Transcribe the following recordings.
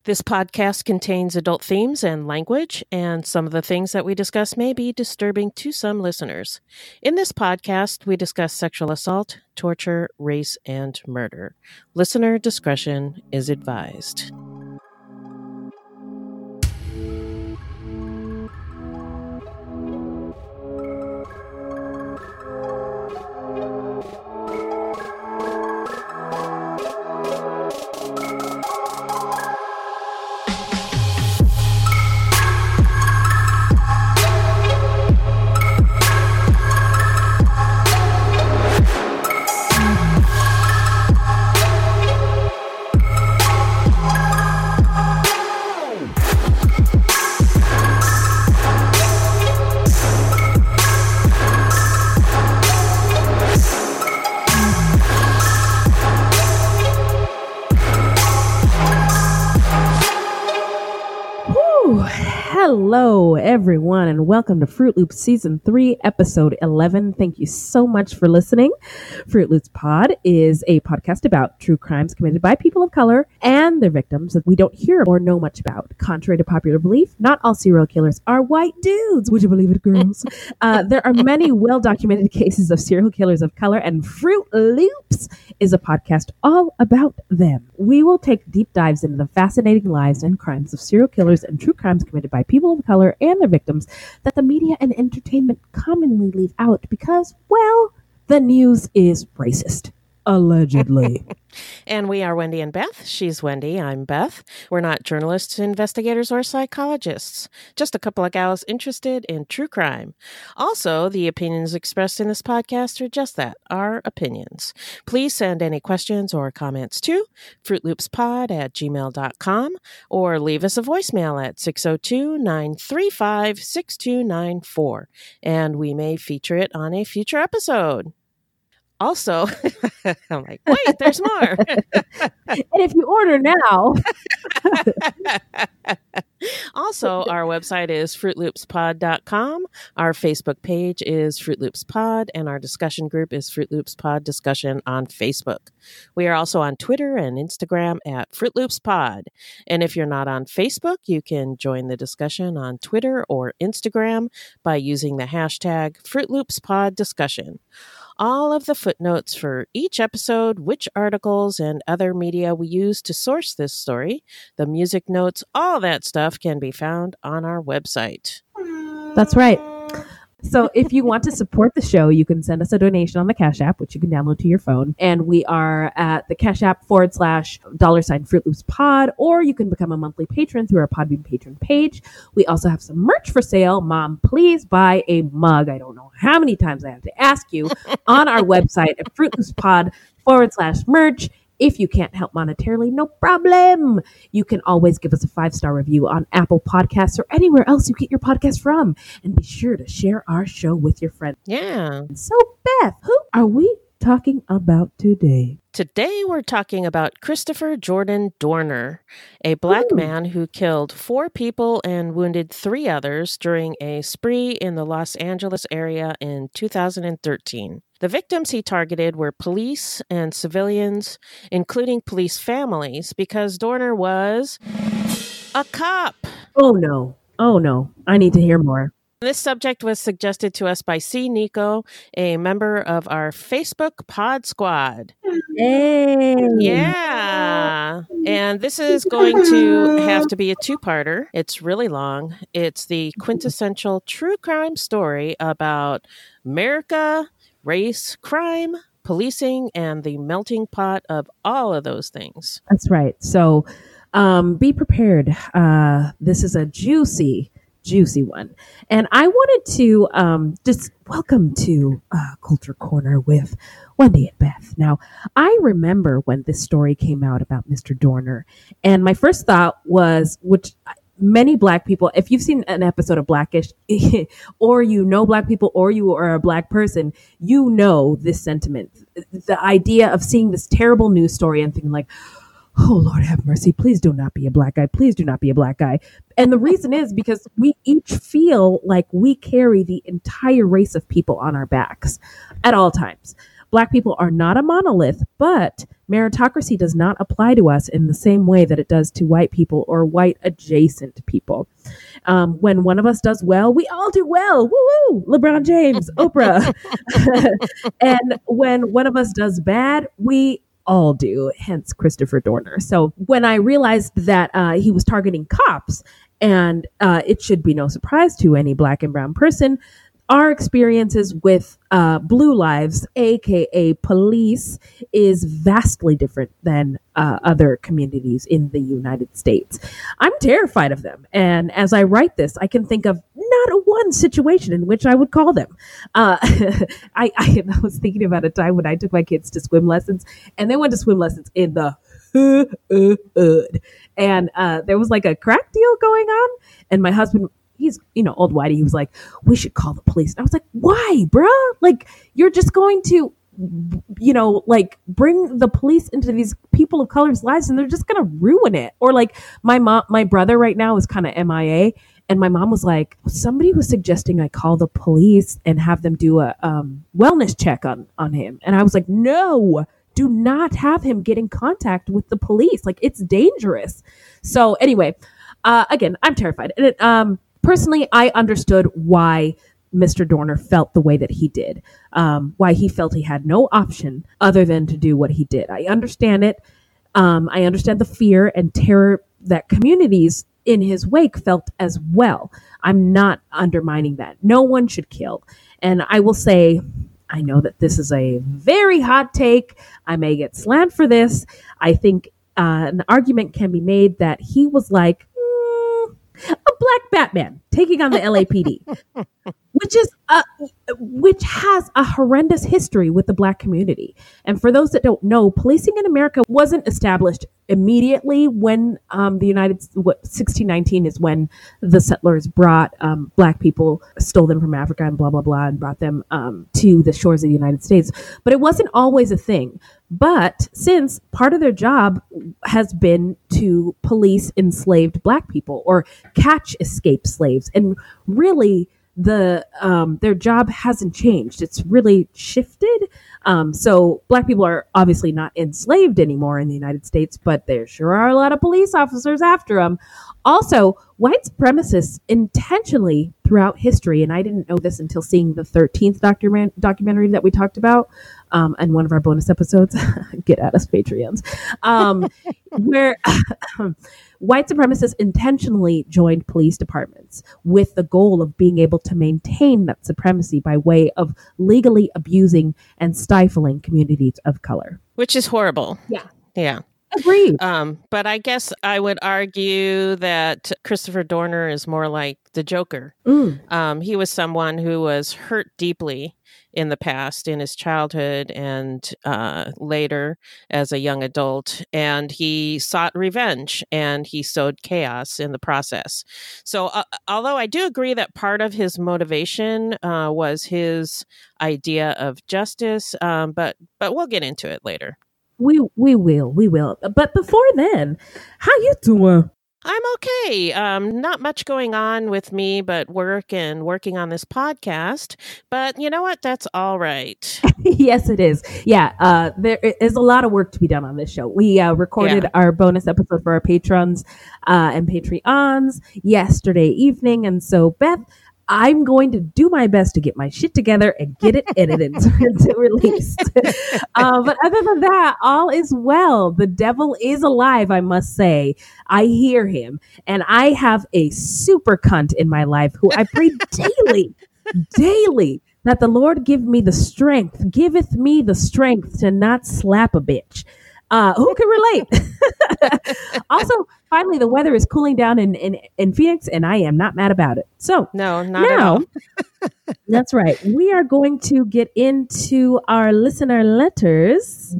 This podcast contains adult themes and language, and some of the things that we discuss may be disturbing to some listeners. In this podcast, we discuss sexual assault, torture, race, and murder. Listener discretion is advised. Hello, everyone, and welcome to Fruit Loops Season 3, Episode 11. Thank you so much for listening. Fruit Loops Pod is a podcast about true crimes committed by people of color and their victims that we don't hear or know much about. Contrary to popular belief, not all serial killers are white dudes. Would you believe it, girls? There are many well-documented cases of serial killers of color, and Fruit Loops is a podcast all about them. We will take deep dives into the fascinating lives and crimes of serial killers and true crimes committed by people of color and their victims that the media and entertainment commonly leave out because, well, the news is racist. Allegedly. And we are Wendy and Beth. She's Wendy. I'm Beth. We're not journalists, investigators, or psychologists. Just a couple of gals interested in true crime. Also, the opinions expressed in this podcast are just that, our opinions. Please send any questions or comments to fruitloopspod@gmail.com or leave us a voicemail at 602-935-6294, and we may feature it on a future episode. Also, I'm like, wait, there's more. And if you order now. Also, our website is fruitloopspod.com. Our Facebook page is Fruit Loops Pod, and our discussion group is Fruit Loops Pod Discussion on Facebook. We are also on Twitter and Instagram at Fruit Loops Pod. And if you're not on Facebook, you can join the discussion on Twitter or Instagram by using the hashtag Fruit Loops Pod Discussion. All of the footnotes for each episode, which articles and other media we use to source this story, the music notes, all that stuff can be found on our website. That's right. So if you want to support the show, you can send us a donation on the Cash App, which you can download to your phone. And we are at the Cash App /$ Fruit Loops Pod, or you can become a monthly patron through our Podbean patron page. We also have some merch for sale. Mom, please buy a mug. I don't know how many times I have to ask you on our website at fruitloopspod / merch. If you can't help monetarily, no problem. You can always give us a 5-star review on Apple Podcasts or anywhere else you get your podcast from. And be sure to share our show with your friends. Yeah. So, Beth, who are we talking about today? Today we're talking about Christopher Jordan Dorner, a black man who killed 4 people and wounded 3 others during a spree in the Los Angeles area in 2013. The victims he targeted were police and civilians, including police families, because Dorner was a cop. Oh, no. I need to hear more. This subject was suggested to us by C. Nico, a member of our Facebook Pod Squad. Hey. Yeah. And this is going to have to be a 2-parter. It's really long. It's the quintessential true crime story about America, race, crime, policing, and the melting pot of all of those things. That's right. So be prepared. This is a juicy one. And I wanted to just welcome to Culture Corner with Wendy and Beth. Now, I remember when this story came out about Mr. Dorner, and my first thought was, which many Black people, if you've seen an episode of Blackish, or you know Black people, or you are a Black person, you know this sentiment. The idea of seeing this terrible news story and thinking like, oh, Lord have mercy, please do not be a Black guy. Please do not be a Black guy. And the reason is because we each feel like we carry the entire race of people on our backs at all times. Black people are not a monolith, but meritocracy does not apply to us in the same way that it does to white people or white adjacent people. When one of us does well, we all do well. Woo-woo! LeBron James, Oprah. And when one of us does bad, we all do, hence Christopher Dorner. So when I realized that he was targeting cops, and it should be no surprise to any Black and brown person, our experiences with Blue Lives, aka police, is vastly different than other communities in the United States. I'm terrified of them. And as I write this, I can think of not one situation in which I would call them. I was thinking about a time when I took my kids to swim lessons, and they went to swim lessons in the hood. And there was like a crack deal going on, and my husband, he's, old whitey, he was like, we should call the police. And I was like, why, bruh? Like, you're just going to, bring the police into these people of color's lives, and they're just going to ruin it. Or like my brother right now is kind of MIA. And my mom was like, somebody was suggesting I call the police and have them do a wellness check on him. And I was like, no, do not have him get in contact with the police. Like, it's dangerous. So anyway, again, I'm terrified. And personally, I understood why Mr. Dorner felt the way that he did, why he felt he had no option other than to do what he did. I understand it. I understand the fear and terror that communities in his wake felt as well. I'm not undermining that. No one should kill. And I will say, I know that this is a very hot take. I may get slammed for this. I think an argument can be made that he was like a Black Batman taking on the LAPD, which has a horrendous history with the Black community. And for those that don't know, policing in America wasn't established immediately when 1619 is when the settlers brought Black people, stole them from Africa and blah, blah, blah, and brought them to the shores of the United States. But it wasn't always a thing. But since part of their job has been to police enslaved Black people or catch escaped slaves, and really their job hasn't changed. It's really shifted. So Black people are obviously not enslaved anymore in the United States, but there sure are a lot of police officers after them. Also, white supremacists intentionally throughout history, and I didn't know this until seeing the 13th documentary that we talked about in one of our bonus episodes, get at us Patreons, where white supremacists intentionally joined police departments with the goal of being able to maintain that supremacy by way of legally abusing and stifling communities of color. Which is horrible. Yeah. Yeah. Agreed. But I guess I would argue that Christopher Dorner is more like the Joker. He was someone who was hurt deeply in the past, in his childhood and later as a young adult. And he sought revenge and he sowed chaos in the process. So although I do agree that part of his motivation was his idea of justice, but we'll get into it later. We will. But before then, how you doing? I'm okay. Not much going on with me, but work and working on this podcast. But you know what? That's all right. Yes, it is. Yeah, there is a lot of work to be done on this show. We recorded our bonus episode for our patrons and Patreons yesterday evening. And so, Beth, I'm going to do my best to get my shit together and get it edited and released. But other than that, all is well. The devil is alive, I must say. I hear him. And I have a super cunt in my life who I pray daily, that the Lord giveth me the strength to not slap a bitch. Who can relate? Also, finally, the weather is cooling down in Phoenix, and I am not mad about it. So no, not at all. That's right. We are going to get into our listener letters.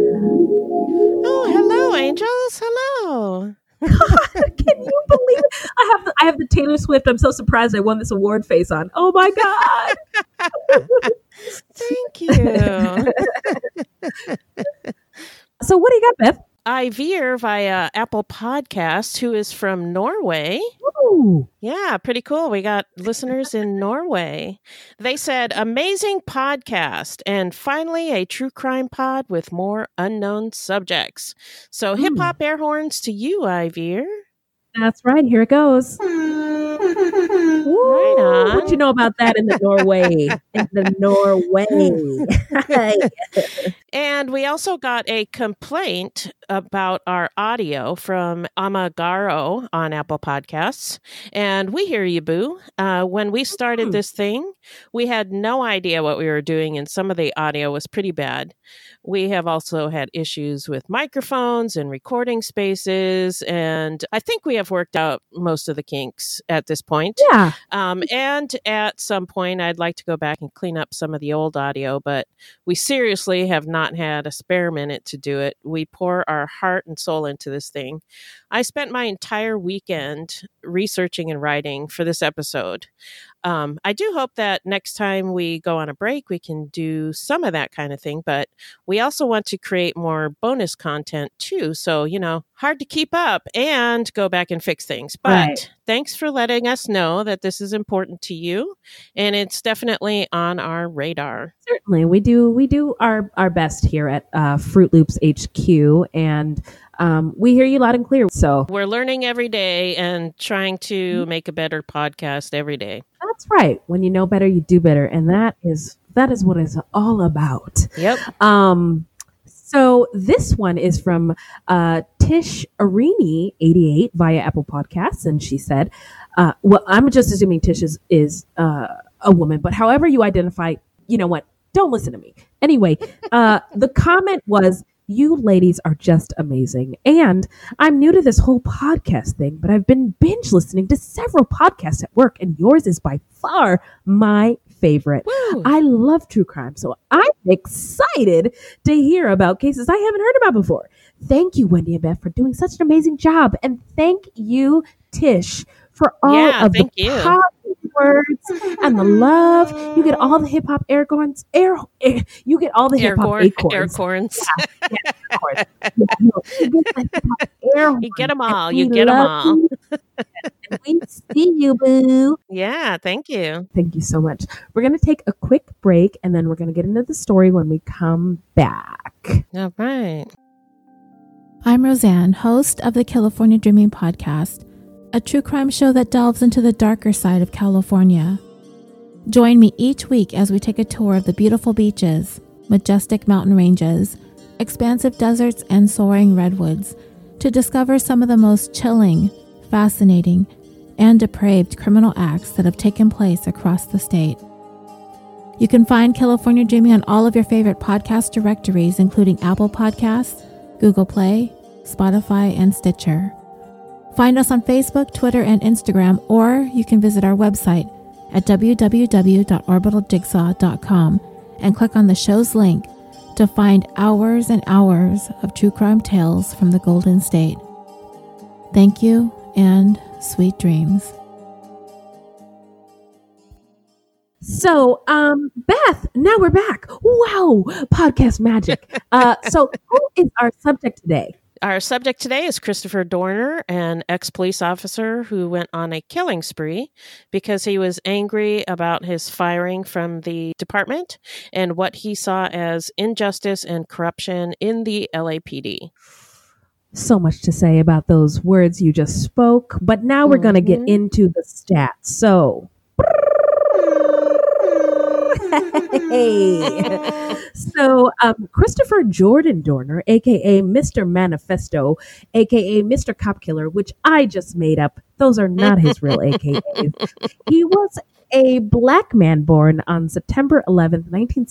Oh, hello, angels. Hello. God, can you believe it? I have the Taylor Swift, I'm so surprised I won this award face on. Oh my God. Thank you. So what do you got, Beth? Ivir via Apple Podcasts, who is from Norway. Woo! Yeah, pretty cool. We got listeners in Norway. They said, amazing podcast, and finally a true crime pod with more unknown subjects. So hip hop air horns to you, Ivir. That's right. Here it goes. Right on. What you know about that in the Norway? In the Norway. And we also got a complaint about our audio from Amagaro on Apple Podcasts. And we hear you, Boo. When we started this thing, we had no idea what we were doing, and some of the audio was pretty bad. We have also had issues with microphones and recording spaces, and I think we have worked out most of the kinks at this point. Yeah. And at some point, I'd like to go back and clean up some of the old audio, but we seriously have not had a spare minute to do it. We pour our heart and soul into this thing. I spent my entire weekend researching and writing for this episode. I do hope that next time we go on a break, we can do some of that kind of thing, but we also want to create more bonus content too. So, hard to keep up and go back and fix things. But Thanks for letting us know that this is important to you, and it's definitely on our radar. Certainly. We do our best here at Fruit Loops HQ, and we hear you loud and clear. So we're learning every day and trying to make a better podcast every day. That's right. When you know better, you do better. And that is what it's all about. Yep. So this one is from Tish Arini 88 via Apple Podcasts. And she said, well, I'm just assuming Tish is a woman, but however you identify, you know what? Don't listen to me. Anyway, the comment was, you ladies are just amazing. And I'm new to this whole podcast thing, but I've been binge listening to several podcasts at work, and yours is by far my favorite. Woo. I love true crime, so I'm excited to hear about cases I haven't heard about before. Thank you, Wendy and Beth, for doing such an amazing job. And thank you, Tish, for all of the positive words and the love. You get all the hip hop air horns. You get all the hip hop acorns. Air horns. You get them all. You get them all. And we see you, Boo. Yeah, thank you. Thank you so much. We're going to take a quick break, and then we're going to get into the story when we come back. All right. I'm Roseanne, host of the California Dreaming Podcast, a true crime show that delves into the darker side of California. Join me each week as we take a tour of the beautiful beaches, majestic mountain ranges, expansive deserts, and soaring redwoods to discover some of the most chilling, fascinating, and depraved criminal acts that have taken place across the state. You can find California Dreaming on all of your favorite podcast directories, including Apple Podcasts, Google Play, Spotify, and Stitcher. Find us on Facebook, Twitter, and Instagram, or you can visit our website at www.orbitaljigsaw.com and click on the show's link to find hours and hours of true crime tales from the Golden State. Thank you, and sweet dreams. So, Beth, now we're back. Wow, podcast magic. So who is our subject today? Our subject today is Christopher Dorner, an ex-police officer who went on a killing spree because he was angry about his firing from the department and what he saw as injustice and corruption in the LAPD. So much to say about those words you just spoke, but now we're going to get into the stats. So, Christopher Jordan Dorner, a.k.a. Mr. Manifesto, a.k.a. Mr. Cop Killer, which I just made up. Those are not his real a.k.a.s. He was a black man born on September 11th,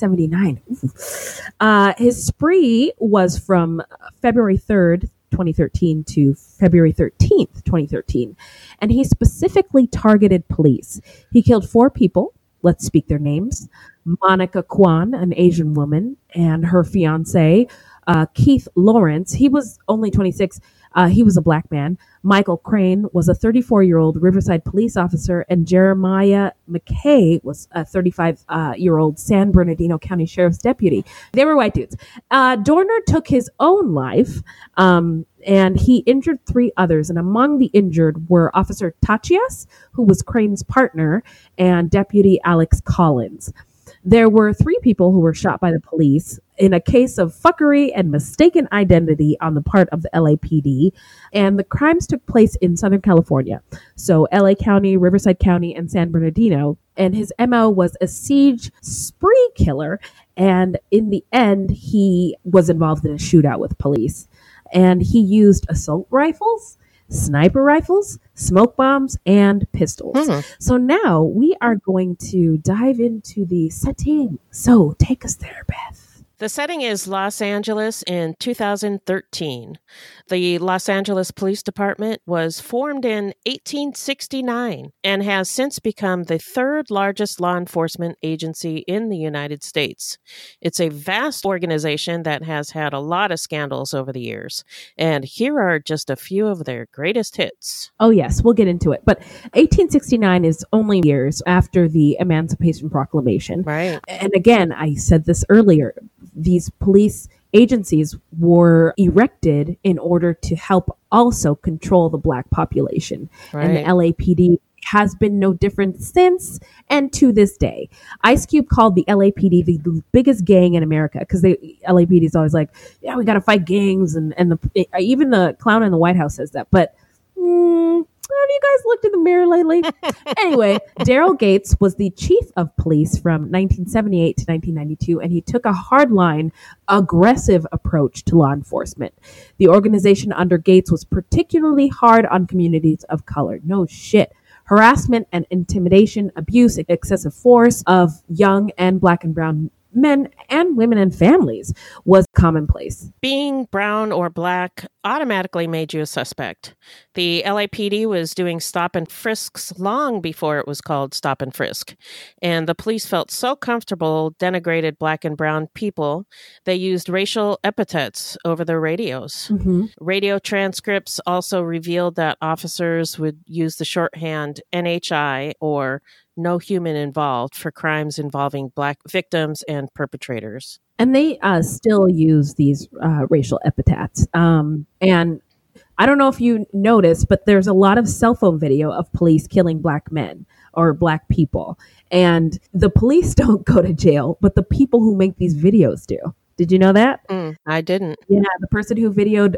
1979. His spree was from February 3rd, 2013 to February 13th, 2013. And he specifically targeted police. He killed 4 people. Let's speak their names. Monica Kwan, an Asian woman, and her fiance, Keith Lawrence. He was only 26. He was a black man. Michael Crane was a 34-year-old Riverside police officer, and Jeremiah McKay was a 35-year-old San Bernardino County Sheriff's deputy. They were white dudes. Dorner took his own life, and he injured 3 others. And among the injured were Officer Tachias, who was Crane's partner, and Deputy Alex Collins. There were 3 people who were shot by the police in a case of fuckery and mistaken identity on the part of the LAPD. And the crimes took place in Southern California. So LA County, Riverside County, and San Bernardino. And his MO was a siege spree killer. And in the end, he was involved in a shootout with police. And he used assault rifles, sniper rifles, smoke bombs, and pistols. So now we are going to dive into the setting. So take us there, Beth. The setting is Los Angeles in 2013. The Los Angeles Police Department was formed in 1869 and has since become the 3rd largest law enforcement agency in the United States. It's a vast organization that has had a lot of scandals over the years. And here are just a few of their greatest hits. Oh, yes, we'll get into it. But 1869 is only years after the Emancipation Proclamation. Right. And again, I said this earlier, these police agencies were erected in order to help also control the black population. Right. And the LAPD has been no different since and to this day. Ice Cube called the LAPD the biggest gang in America because the LAPD is always like, yeah, we got to fight gangs. And even the clown in the White House says that. But have you guys looked in the mirror lately? Anyway, Daryl Gates was the chief of police from 1978 to 1992, and he took a hardline, aggressive approach to law enforcement. The organization under Gates was particularly hard on communities of color. No shit. Harassment and intimidation, abuse, excessive force of young and black and brown men and women and families was commonplace. Being brown or black automatically made you a suspect. The LAPD was doing stop and frisks long before it was called stop and frisk. And the police felt so comfortable denigrated black and brown people, they used racial epithets over their radios. Radio transcripts also revealed that officers would use the shorthand NHI or no human involved for crimes involving black victims and perpetrators. And they still use these racial epithets. And I don't know if you noticed, but there's a lot of cell phone video of police killing black men or black people. And the police don't go to jail, but the people who make these videos do. Did you know that? I didn't. Yeah, the person who videoed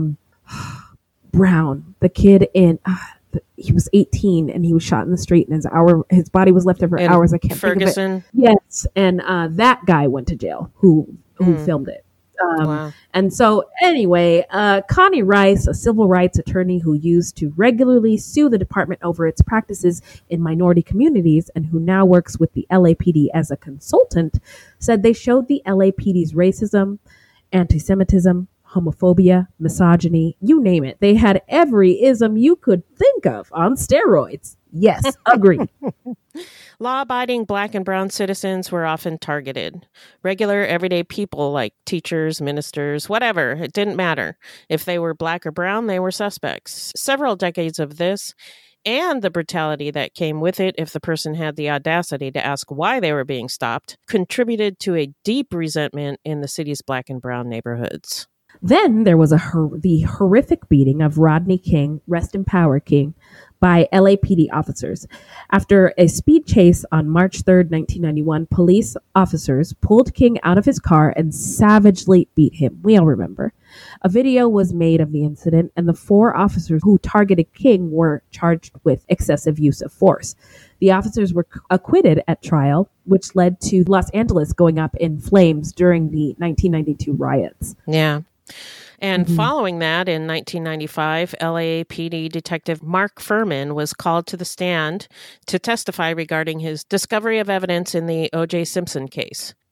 Brown, the kid in... he was 18 and he was shot in the street and his body was left there for hours. I can't Ferguson. think of it. Yes. And that guy went to jail who filmed it. Wow. And so anyway, Connie Rice, a civil rights attorney who used to regularly sue the department over its practices in minority communities and who now works with the LAPD as a consultant, said they showed the LAPD's racism, anti-Semitism, homophobia, misogyny, you name it. They had every ism you could think of on steroids. Yes, agree. Law-abiding black and brown citizens were often targeted. Regular, everyday people like teachers, ministers, whatever, it didn't matter. If they were black or brown, they were suspects. Several decades of this and the brutality that came with it if the person had the audacity to ask why they were being stopped contributed to a deep resentment in the city's black and brown neighborhoods. Then there was the horrific beating of Rodney King, rest in power King, by LAPD officers. After a speed chase on March 3rd, 1991, police officers pulled King out of his car and savagely beat him. We all remember. A video was made of the incident, and the 4 officers who targeted King were charged with excessive use of force. The officers were acquitted at trial, which led to Los Angeles going up in flames during the 1992 riots. Yeah. And following that, in 1995, LAPD Detective Mark Furman was called to the stand to testify regarding his discovery of evidence in the O.J. Simpson case.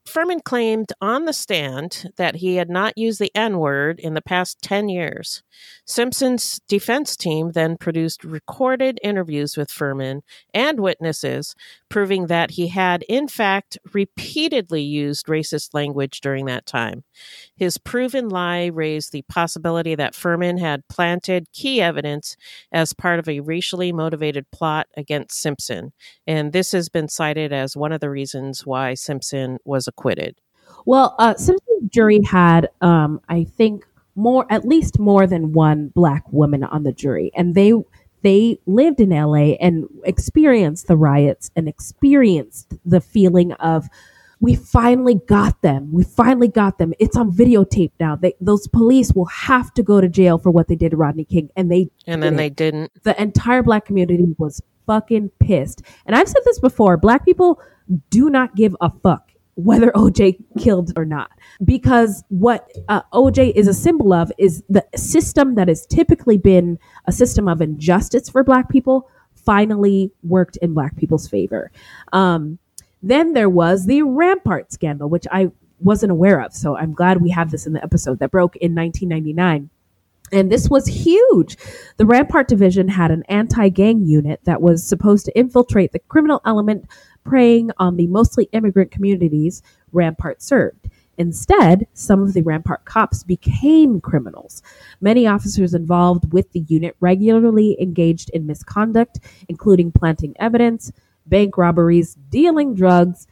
Furman claimed on the stand that he had not used the N-word in the past 10 years. Simpson's defense team then produced recorded interviews with Furman and witnesses, proving that he had, in fact, repeatedly used racist language during that time. His proven lie raised the possibility that Furman had planted key evidence as part of a racially motivated plot against Simpson, and this has been cited as one of the reasons why Simpson was acquitted. Well, Simpson's jury had, I think, at least more than one Black woman on the jury, and they lived in LA and experienced the riots and experienced the feeling of, we finally got them. We finally got them. It's on videotape now. Those police will have to go to jail for what they did to Rodney King, and they didn't. The entire Black community was fucking pissed. And I've said this before, Black people do not give a fuck whether OJ killed or not, because what OJ is a symbol of is the system that has typically been a system of injustice for Black people finally worked in Black people's favor. Then there was the Rampart scandal, which I wasn't aware of, so I'm glad we have this in the episode, that broke in 1999. And this was huge. The Rampart Division had an anti-gang unit that was supposed to infiltrate the criminal element preying on the mostly immigrant communities Rampart served. Instead, some of the Rampart cops became criminals. Many officers involved with the unit regularly engaged in misconduct, including planting evidence, bank robberies, doing drugs,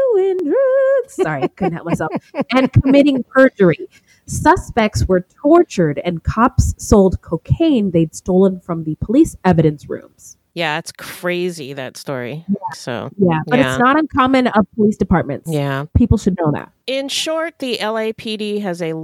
sorry, couldn't help myself, and committing perjury. Suspects were tortured and cops sold cocaine they'd stolen from the police evidence rooms. Yeah, it's crazy, that story. But it's not uncommon of police departments. Yeah. People should know that. In short, the LAPD has a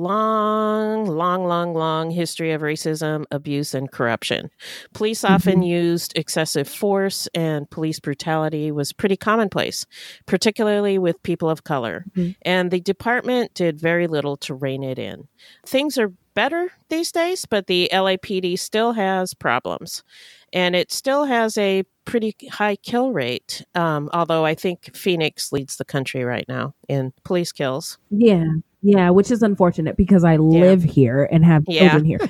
long history of racism, abuse, and corruption. Police often used excessive force, and police brutality was pretty commonplace, particularly with people of color. And the department did very little to rein it in. Things are better these days, but the LAPD still has problems. And it still has a pretty high kill rate, although I think Phoenix leads the country right now in police kills. Yeah, which is unfortunate because I live here and have children here.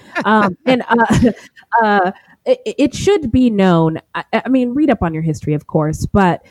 It should be known. I mean, read up on your history, of course, but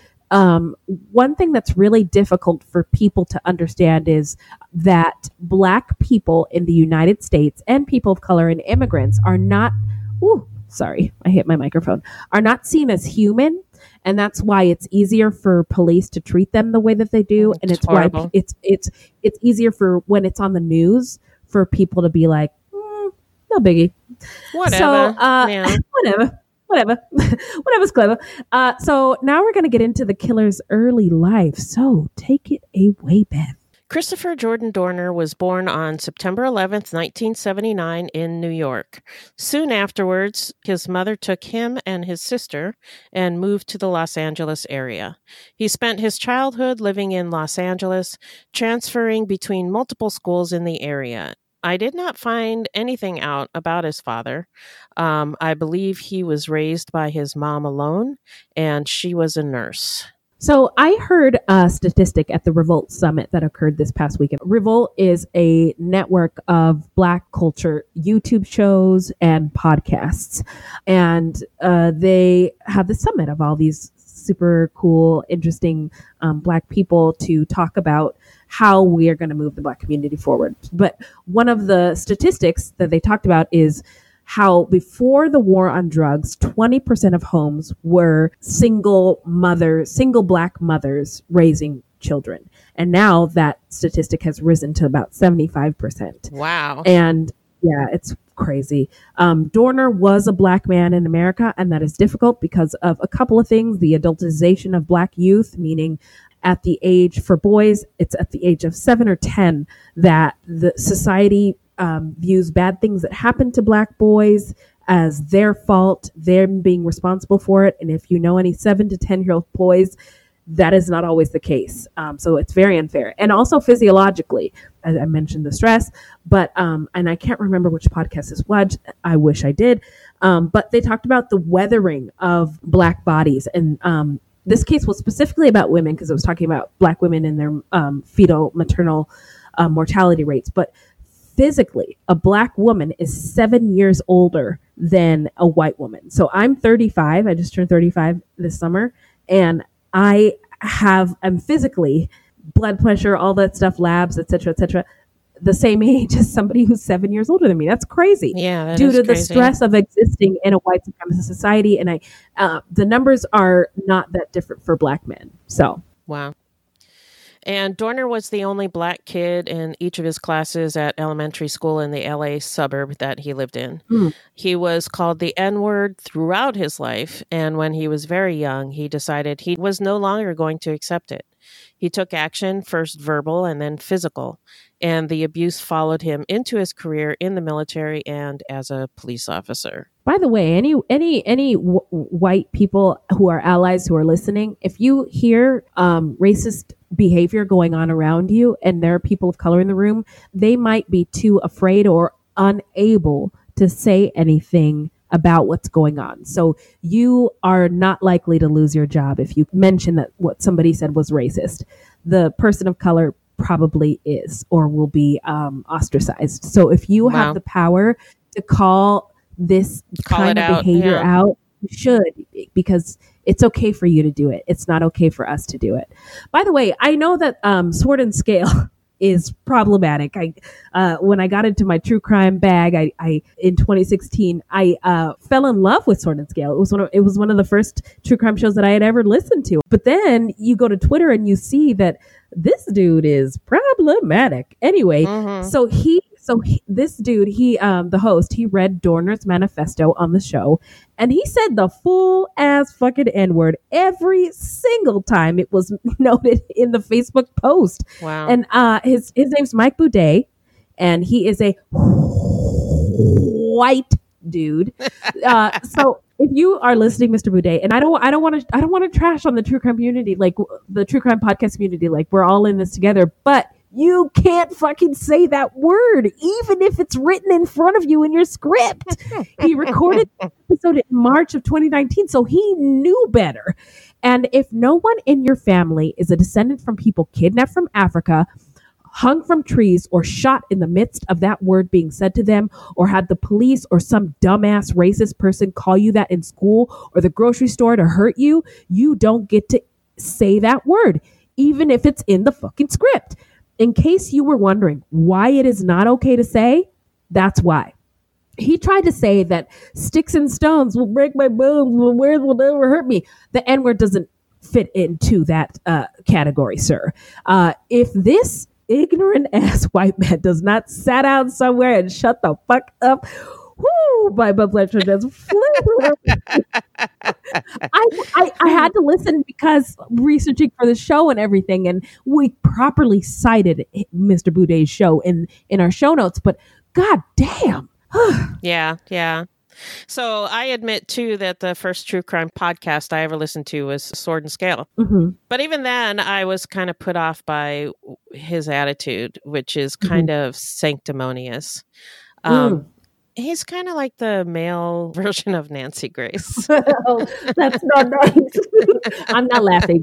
one thing that's really difficult for people to understand is that Black people in the United States and people of color and immigrants are not... sorry, I hit my microphone, are not seen as human. And that's why it's easier for police to treat them the way that they do. And it's horrible. Why it's easier for when it's on the news for people to be like, no biggie. Whatever. So, whatever's clever. So now we're going to get into the killer's early life. So take it away, Beth. Christopher Jordan Dorner was born on September 11th, 1979 in New York. Soon afterwards, his mother took him and his sister and moved to the Los Angeles area. He spent his childhood living in Los Angeles, transferring between multiple schools in the area. I did not find anything out about his father. I believe he was raised by his mom alone, and she was a nurse. So I heard a statistic at the Revolt Summit that occurred this past weekend. Revolt is a network of Black culture YouTube shows and podcasts. And they have the summit of all these super cool, interesting Black people to talk about how we are going to move the Black community forward. But one of the statistics that they talked about is how before the war on drugs, 20% of homes were single Black mothers raising children. And now that statistic has risen to about 75%. Wow. And yeah, it's crazy. Dorner was a Black man in America, and that is difficult because of a couple of things. The adultization of Black youth, meaning at the age, for boys, it's at the age of 7 or 10 that the society views bad things that happen to Black boys as their fault, them being responsible for it. And if you know any 7 to 10-year-old boys, that is not always the case. So it's very unfair. And also physiologically, as I mentioned the stress, but, and I can't remember which podcast this was. I wish I did. But they talked about the weathering of Black bodies and this case was specifically about women because it was talking about Black women and their fetal maternal mortality rates. But physically, a Black woman is 7 years older than a white woman. So I'm 35. I just turned 35 this summer. And I'm physically, blood pressure, all that stuff, labs, et cetera, the same age as somebody who's 7 years older than me. That's crazy. Yeah, due to crazy. The stress of existing in a white supremacist society. And the numbers are not that different for Black men. So. Wow. And Dorner was the only Black kid in each of his classes at elementary school in the LA suburb that he lived in. He was called the N-word throughout his life. And when he was very young, he decided he was no longer going to accept it. He took action, first verbal and then physical, and the abuse followed him into his career in the military and as a police officer. By the way, any white people who are allies who are listening, if you hear racist behavior going on around you and there are people of color in the room, they might be too afraid or unable to say anything about what's going on. So you are not likely to lose your job if you mention that what somebody said was racist. The person of color probably is or will be ostracized. So if you have the power to call this kind of behavior out, you should, because it's okay for you to do it. It's not okay for us to do it. By the way, I know that Sword and Scale is problematic. When I got into my true crime bag, I in 2016, I fell in love with Sword and Scale. It was one of the first true crime shows that I had ever listened to. But then you go to Twitter and you see that this dude is problematic. Anyway, this dude, the host, he read Dorner's manifesto on the show, and he said the full ass fucking N-word every single time it was noted in the Facebook post. Wow. And his name's Mike Boudet, and he is a white dude. So if you are listening, Mr. Boudet, and I don't want to trash on the true crime community, like the true crime podcast community, like we're all in this together, but you can't fucking say that word, even if it's written in front of you in your script. He recorded the episode in March of 2019, so he knew better. And if no one in your family is a descendant from people kidnapped from Africa, hung from trees, or shot in the midst of that word being said to them, or had the police or some dumbass racist person call you that in school or the grocery store to hurt you, you don't get to say that word, even if it's in the fucking script. In case you were wondering why it is not okay to say, that's why. He tried to say that sticks and stones will break my bones, words will never hurt me. The N-word doesn't fit into that category, sir. If this ignorant ass white man does not sit down somewhere and shut the fuck up, my blood pressure just flew. I had to listen because researching for the show and everything, and we properly cited Mr. Boudet's show in our show notes, but god damn. Yeah. So I admit too that the first true crime podcast I ever listened to was Sword and Scale. Mm-hmm. But even then I was kind of put off by his attitude, which is kind of sanctimonious. He's kind of like the male version of Nancy Grace. Oh, that's not nice. I'm not laughing.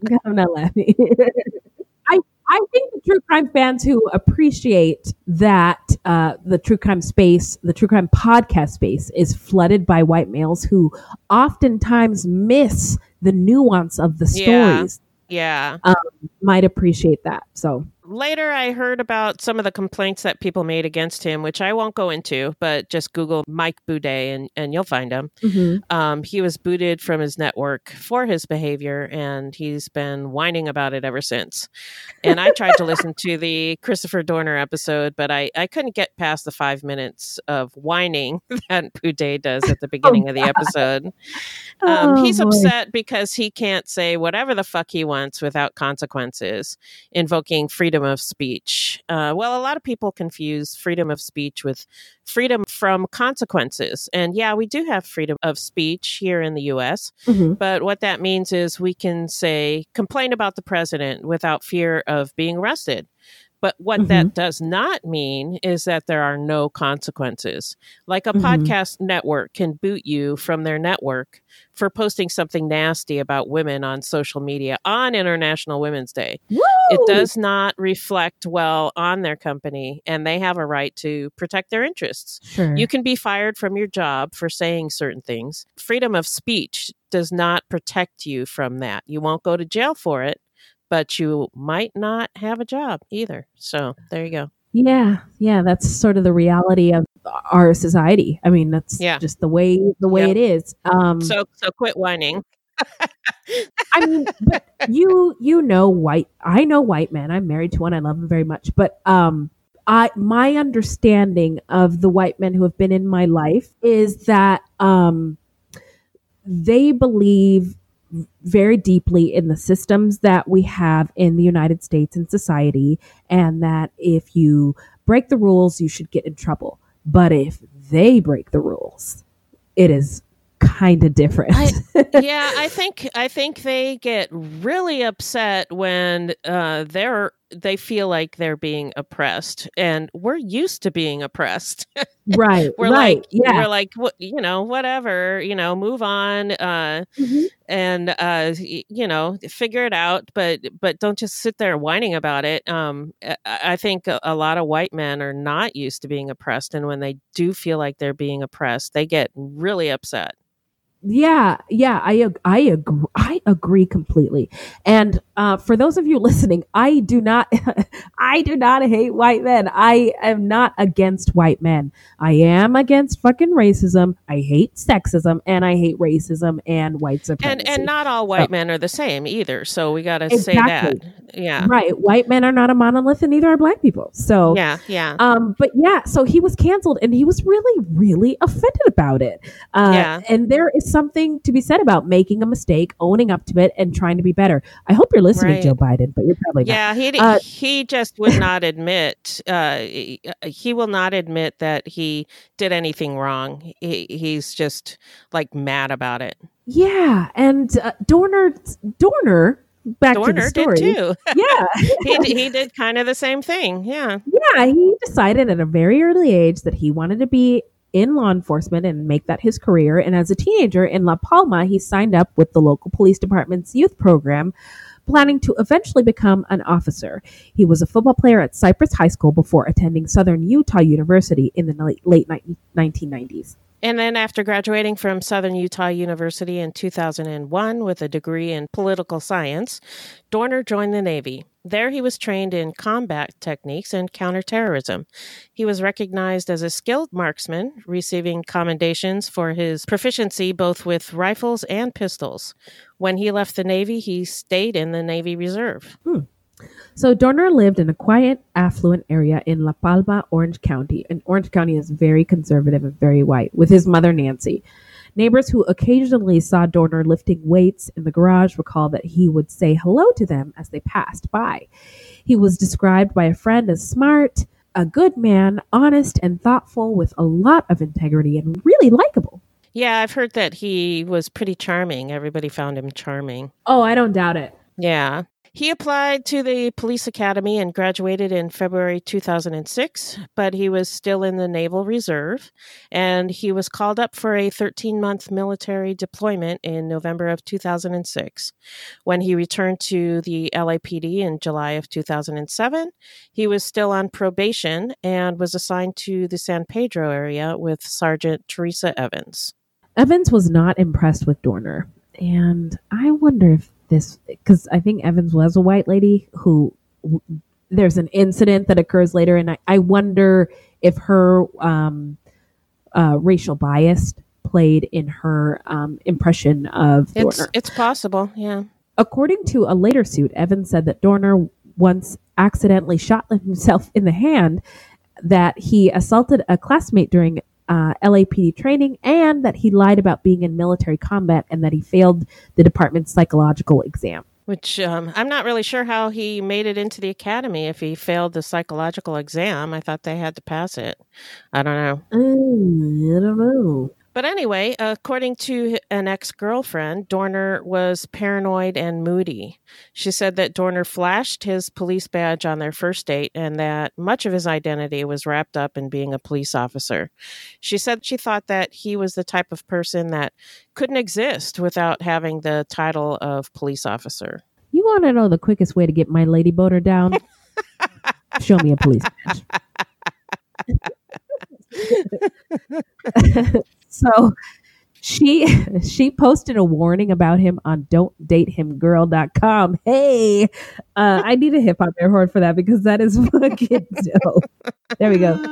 I think the true crime fans who appreciate that the true crime space, the true crime podcast space, is flooded by white males who oftentimes miss the nuance of the stories. Yeah. Might appreciate that. So later, I heard about some of the complaints that people made against him, which I won't go into, but just Google Mike Boudet and you'll find him. Mm-hmm. He was booted from his network for his behavior, and he's been whining about it ever since. And I tried to listen to the Christopher Dorner episode, but I couldn't get past the 5 minutes of whining that Boudet does at the beginning of the episode. He's upset because he can't say whatever the fuck he wants without consequences, invoking freedom of speech. Well, a lot of people confuse freedom of speech with freedom from consequences. And yeah, we do have freedom of speech here in the US, but what that means is we can complain about the president without fear of being arrested. But what that does not mean is that there are no consequences. Like a podcast network can boot you from their network for posting something nasty about women on social media on International Women's Day. Woo! It does not reflect well on their company, and they have a right to protect their interests. Sure. You can be fired from your job for saying certain things. Freedom of speech does not protect you from that. You won't go to jail for it, but you might not have a job either. So there you go. Yeah. That's sort of the reality of our society. I mean, that's just the way it is. So quit whining. I mean, but you know I know white men. I'm married to one. I love him very much. But my understanding of the white men who have been in my life is that they believe very deeply in the systems that we have in the United States and society, and that if you break the rules, you should get in trouble. But if they break the rules, it is kind of different. I think they get really upset when they feel like they're being oppressed, and we're used to being oppressed. Right. We're right. we're like, whatever, move on, and figure it out, but don't just sit there whining about it. I think a lot of white men are not used to being oppressed, and when they do feel like they're being oppressed, they get really upset. Yeah, I agree completely. And for those of you listening, I do not hate white men. I am not against white men. I am against fucking racism. I hate sexism, and I hate racism and white supremacy. And not all white men are the same either. So we got to say that. Yeah. Right. White men are not a monolith, and neither are black people. So so he was canceled, and he was really, really offended about it. And there is something to be said about making a mistake, owning up to it, and trying to be better. I hope you're listening, Joe Biden, but you're probably not. Yeah, he just would not admit. He will not admit that he did anything wrong. He's just like mad about it. Yeah, and Dorner. Back to the story. Did too. Yeah, he did kind of the same thing. Yeah. He decided at a very early age that he wanted to be in law enforcement and make that his career. And as a teenager in La Palma, he signed up with the local police department's youth program, planning to eventually become an officer. He was a football player at Cypress High School before attending Southern Utah University in the late 1990s. And then after graduating from Southern Utah University in 2001 with a degree in political science, Dorner joined the Navy. There he was trained in combat techniques and counterterrorism. He was recognized as a skilled marksman, receiving commendations for his proficiency both with rifles and pistols. When he left the Navy, he stayed in the Navy Reserve. So Dorner lived in a quiet, affluent area in La Palma, Orange County. And Orange County is very conservative and very white, with his mother, Nancy. Neighbors who occasionally saw Dorner lifting weights in the garage recall that he would say hello to them as they passed by. He was described by a friend as smart, a good man, honest and thoughtful, with a lot of integrity, and really likable. Yeah, I've heard that he was pretty charming. Everybody found him charming. Oh, I don't doubt it. Yeah. He applied to the police academy and graduated in February 2006, but he was still in the Naval Reserve, and he was called up for a 13-month military deployment in November of 2006. When he returned to the LAPD in July of 2007, he was still on probation and was assigned to the San Pedro area with Sergeant Teresa Evans. Evans was not impressed with Dorner, and I wonder if because I think Evans was a white lady who there's an incident that occurs later, and I wonder if her racial bias played in her impression of Dorner. It's possible, yeah. According to a later suit, Evans said that Dorner once accidentally shot himself in the hand, that he assaulted a classmate during LAPD training, and that he lied about being in military combat, and that he failed the department's psychological exam. Which I'm not really sure how he made it into the academy if he failed the psychological exam. I thought they had to pass it. I don't know. I don't know. But anyway, according to an ex-girlfriend, Dorner was paranoid and moody. She said that Dorner flashed his police badge on their first date and that much of his identity was wrapped up in being a police officer. She said she thought that he was the type of person that couldn't exist without having the title of police officer. You want to know the quickest way to get my lady boner down? Show me a police badge. So she posted a warning about him on don'tdatehimgirl.com. Hey, I need a hip hop air horn for that because that is fucking dope. There we go.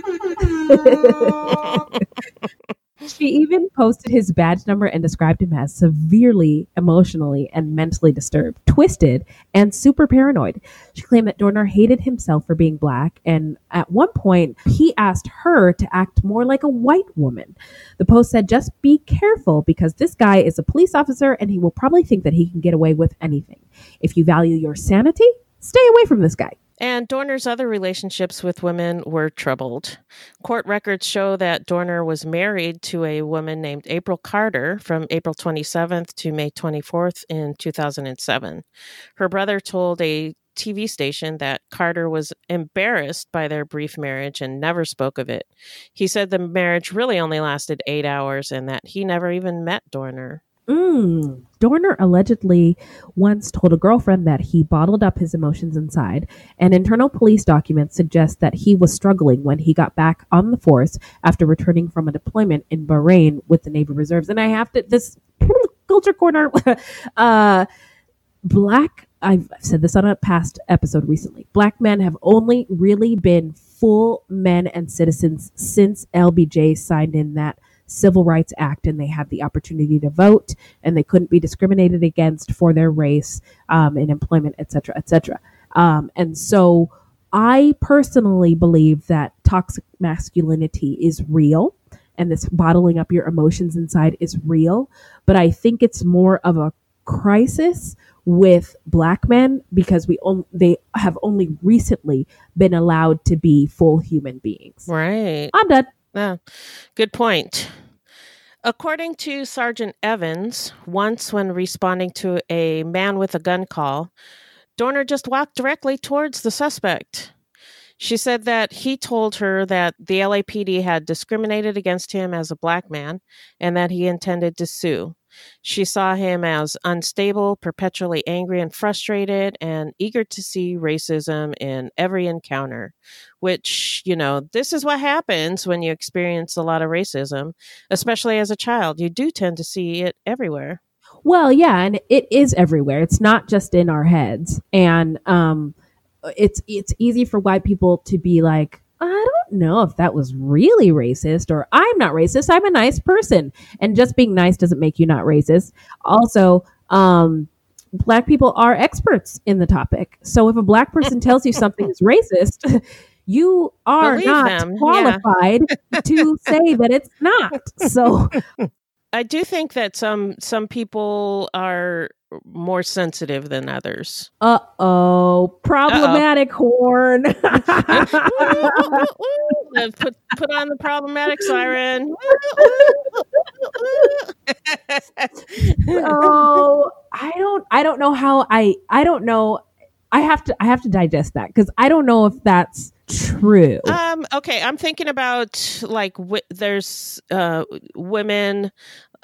She even posted his badge number and described him as severely emotionally and mentally disturbed, twisted, and super paranoid. She claimed that Dorner hated himself for being black, and at one point, he asked her to act more like a white woman. The post said, just be careful because this guy is a police officer and he will probably think that he can get away with anything. If you value your sanity, stay away from this guy. And Dorner's other relationships with women were troubled. Court records show that Dorner was married to a woman named April Carter from April 27th to May 24th in 2007. Her brother told a TV station that Carter was embarrassed by their brief marriage and never spoke of it. He said the marriage really only lasted 8 hours and that he never even met Dorner. Dorner allegedly once told a girlfriend that he bottled up his emotions inside, and internal police documents suggest that he was struggling when he got back on the force after returning from a deployment in Bahrain with the Navy Reserves. And I have to, this culture corner, I've said this on a past episode recently, Black men have only really been full men and citizens since LBJ signed in that Civil Rights Act, and they had the opportunity to vote, and they couldn't be discriminated against for their race in employment, et cetera, et cetera. And so I personally believe that toxic masculinity is real, and this bottling up your emotions inside is real. But I think it's more of a crisis with Black men because they have only recently been allowed to be full human beings. Right. I'm done. Yeah, good point. According to Sergeant Evans, once when responding to a man with a gun call, Dorner just walked directly towards the suspect. She said that he told her that the LAPD had discriminated against him as a Black man and that he intended to sue. She saw him as unstable, perpetually angry and frustrated, and eager to see racism in every encounter, which, this is what happens when you experience a lot of racism, especially as a child. You do tend to see it everywhere. Well, yeah, and it is everywhere. It's not just in our heads. And it's easy for white people to be like, I don't know if that was really racist, or I'm not racist, I'm a nice person. And just being nice doesn't make you not racist. Also, Black people are experts in the topic. So if a Black person tells you something is racist, you are Believe not them. qualified to say that it's not. So I do think that some people are more sensitive than others. Problematic horn. Put on the problematic siren. I don't know how I don't know. I have to digest that because I don't know if that's true. Okay, I'm thinking about like there's women.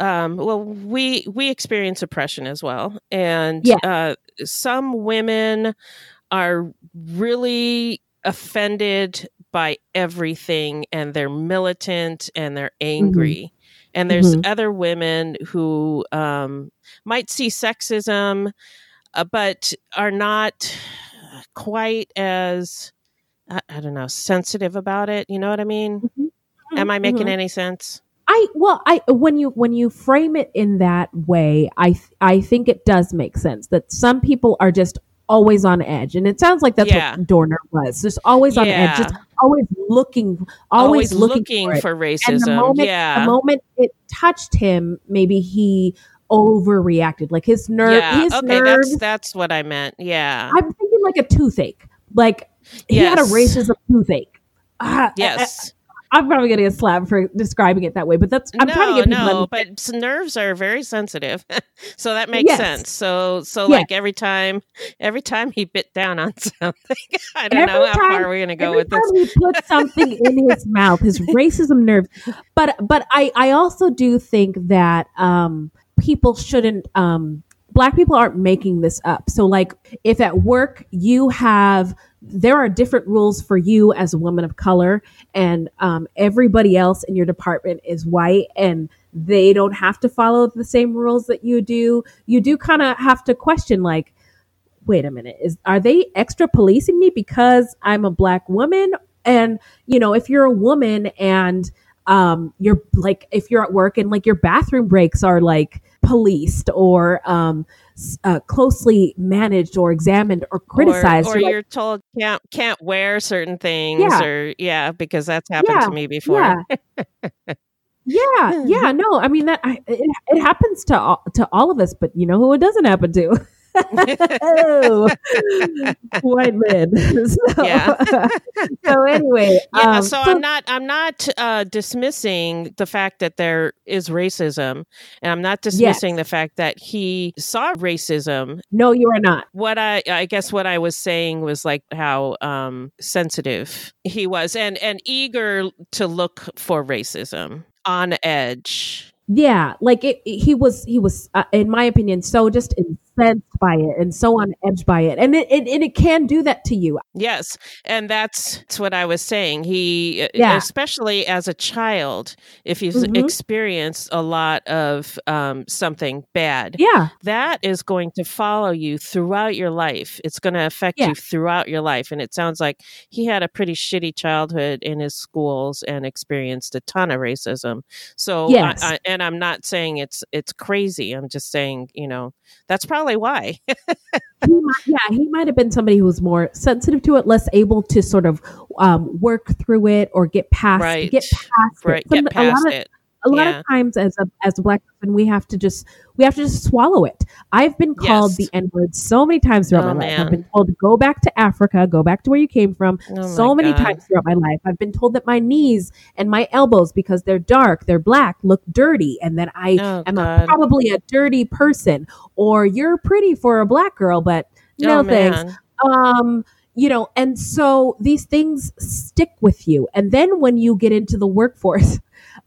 We experience oppression as well, and some women are really offended by everything, and they're militant and they're angry. Mm-hmm. And there's other women who might see sexism, but are not quite as I don't know, sensitive about it. You know what I mean? Mm-hmm. Am I making any sense? When you frame it in that way, I think it does make sense that some people are just always on edge, and it sounds like that's what Dorner was, just always on edge, just always looking for racism. And the moment it touched him, maybe he overreacted, like his nerve. Yeah, nerves. That's what I meant. Yeah, I'm thinking like a toothache, like he had a racism toothache. Yes. I'm probably going to get slapped for describing it that way, but that's I'm trying to get people. But nerves are very sensitive, so that makes sense. So like every time he bit down on something, I don't know how far we're going to go with this. Every time he put something in his mouth, his racism nerves. But I also do think that people shouldn't. Black people aren't making this up. So like if at work there are different rules for you as a woman of color and everybody else in your department is white and they don't have to follow the same rules that you do kind of have to question like, wait a minute, are they extra policing me because I'm a Black woman? And, if you're a woman and you're like, if you're at work and like your bathroom breaks are like policed or closely managed or examined or criticized, or you're told can't wear certain things, because that's happened to me before. No, I mean that it happens to all of us, but you know who it doesn't happen to? White men. So anyway, so I'm not dismissing the fact that there is racism, and I'm not dismissing the fact that he saw racism. No, you are not. What I guess what I was saying was like how sensitive he was and eager to look for racism, on edge. Yeah, like he was in my opinion so just incensed by it and so on edge by it, and it can do that to you. Yes, and that's what I was saying. He, especially as a child, if you've experienced a lot of something bad, that is going to follow you throughout your life. It's going to affect you throughout your life, and it sounds like he had a pretty shitty childhood in his schools and experienced a ton of racism. So, and I'm not saying it's crazy. I'm just saying, that's probably why. He might have been somebody who was more sensitive to it, less able to sort of work through it or get past it. A lot of times as a Black person, we have to just swallow it. I've been called the N-word so many times throughout my life. I've been told to go back to Africa, go back to where you came from so many times throughout my life. I've been told that my knees and my elbows, because they're dark, they're Black, look dirty, and that I am probably a dirty person, or you're pretty for a Black girl, but no thanks. And so these things stick with you. And then when you get into the workforce,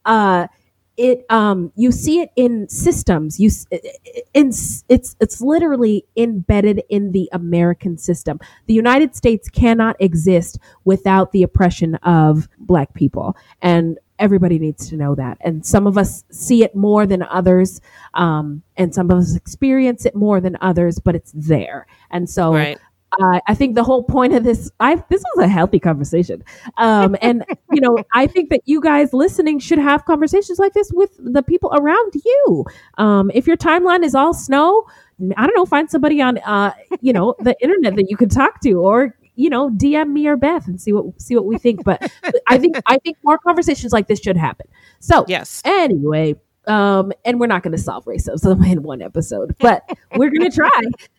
you see it in systems. It's literally embedded in the American system. The United States cannot exist without the oppression of Black people, and everybody needs to know that. And some of us see it more than others, and some of us experience it more than others, but it's there. And so. I think the whole point of this was a healthy conversation. And, I think that you guys listening should have conversations like this with the people around you. If your timeline is all snow, I don't know, find somebody on, the internet that you can talk to, or, DM me or Beth and see what we think. But I think more conversations like this should happen. So anyway, and we're not going to solve racism in one episode, but we're going to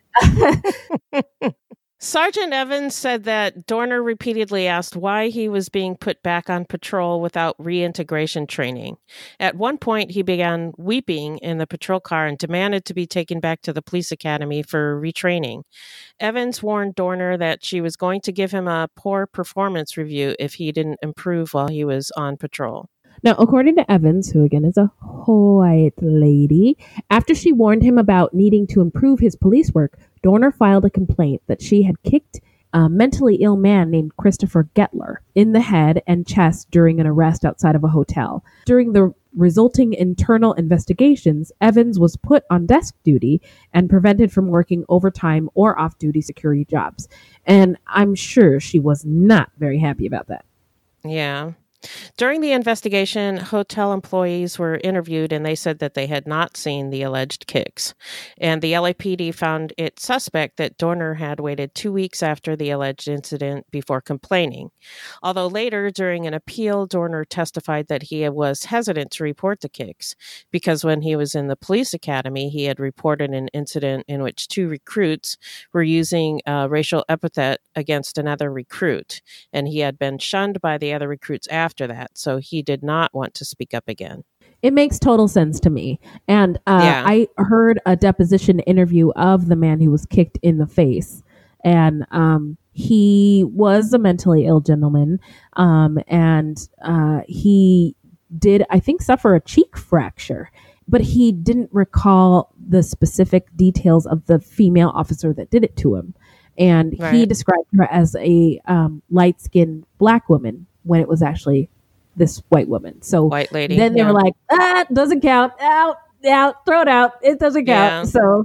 try. Sergeant Evans said that Dorner repeatedly asked why he was being put back on patrol without reintegration training. At one point, he began weeping in the patrol car and demanded to be taken back to the police academy for retraining. Evans warned Dorner that she was going to give him a poor performance review if he didn't improve while he was on patrol. Now, according to Evans, who again is a white lady, after she warned him about needing to improve his police work, Dorner filed a complaint that she had kicked a mentally ill man named Christopher Gettler in the head and chest during an arrest outside of a hotel. During the resulting internal investigations, Evans was put on desk duty and prevented from working overtime or off-duty security jobs. And I'm sure she was not very happy about that. Yeah. During the investigation, hotel employees were interviewed and they said that they had not seen the alleged kicks. And the LAPD found it suspect that Dorner had waited 2 weeks after the alleged incident before complaining. Although later, during an appeal, Dorner testified that he was hesitant to report the kicks because when he was in the police academy, he had reported an incident in which 2 recruits were using a racial epithet against another recruit. And he had been shunned by the other recruits after after that, so he did not want to speak up again. It makes total sense to me. And I heard a deposition interview of the man who was kicked in the face. And he was a mentally ill gentleman. And he did, I think, suffer a cheek fracture. But he didn't recall the specific details of the female officer that did it to him. And he described her as a light-skinned black woman when it was actually this white woman. So white lady. Then they were like, doesn't count. Out, throw it out. It doesn't count. So,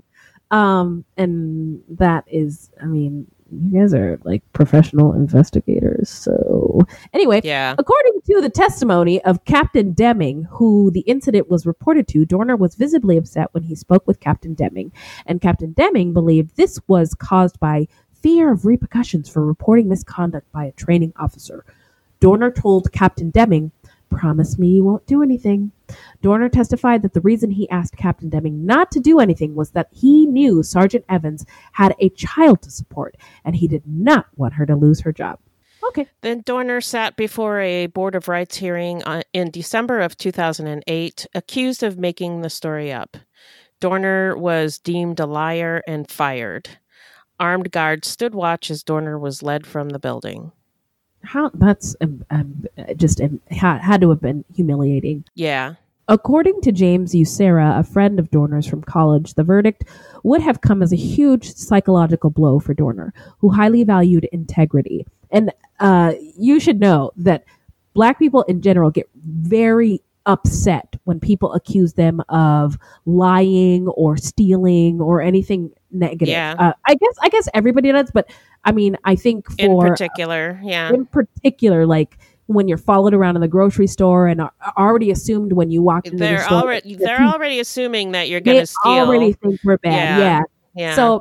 and that is, I mean, you guys are like professional investigators. So anyway, according to the testimony of Captain Deming, who the incident was reported to, Dorner was visibly upset when he spoke with Captain Deming. And Captain Deming believed this was caused by fear of repercussions for reporting misconduct by a training officer. Dorner told Captain Deming, "Promise me you won't do anything." Dorner testified that the reason he asked Captain Deming not to do anything was that he knew Sergeant Evans had a child to support, and he did not want her to lose her job. Okay. Then Dorner sat before a Board of Rights hearing in December of 2008, accused of making the story up. Dorner was deemed a liar and fired. Armed guards stood watch as Dorner was led from the building. How that's just had to have been humiliating. Yeah. According to James Usera, a friend of Dorner's from college, the verdict would have come as a huge psychological blow for Dorner, who highly valued integrity. And you should know that Black people in general get very upset when people accuse them of lying or stealing or anything negative. Yeah. I guess everybody does, but I mean, I think for in particular, like when you're followed around in the grocery store and are already assumed when you walk into the store, they're already assuming that you're going to steal. They already think we're bad. Yeah. So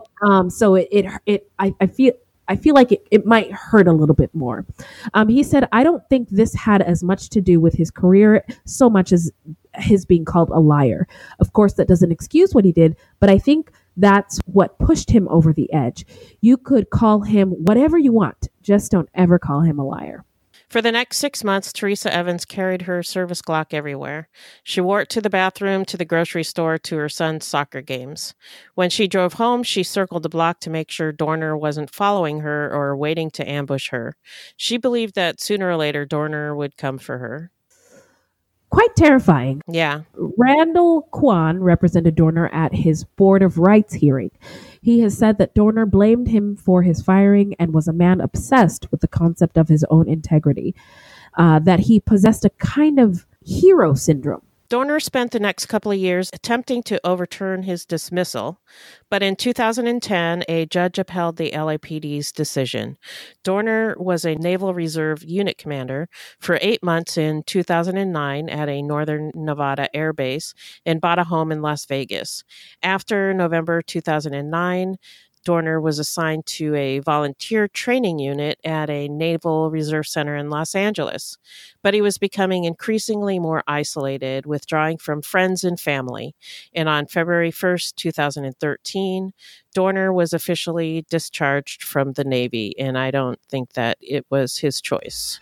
I feel like it might hurt a little bit more. He said, "I don't think this had as much to do with his career so much as his being called a liar. Of course, that doesn't excuse what he did, but I think that's what pushed him over the edge. You could call him whatever you want. Just don't ever call him a liar." For the next 6 months, Teresa Evans carried her service clock everywhere. She wore it to the bathroom, to the grocery store, to her son's soccer games. When she drove home, she circled the block to make sure Dorner wasn't following her or waiting to ambush her. She believed that sooner or later Dorner would come for her. Quite terrifying. Yeah. Randall Kwan represented Dorner at his Board of Rights hearing. He has said that Dorner blamed him for his firing and was a man obsessed with the concept of his own integrity, that he possessed a kind of hero syndrome. Dorner spent the next couple of years attempting to overturn his dismissal, but in 2010, a judge upheld the LAPD's decision. Dorner was a Naval Reserve unit commander for 8 months in 2009 at a Northern Nevada air base and bought a home in Las Vegas. After November 2009, Dorner was assigned to a volunteer training unit at a Naval Reserve Center in Los Angeles. But he was becoming increasingly more isolated, withdrawing from friends and family. And on February 1st, 2013, Dorner was officially discharged from the Navy, and I don't think that it was his choice.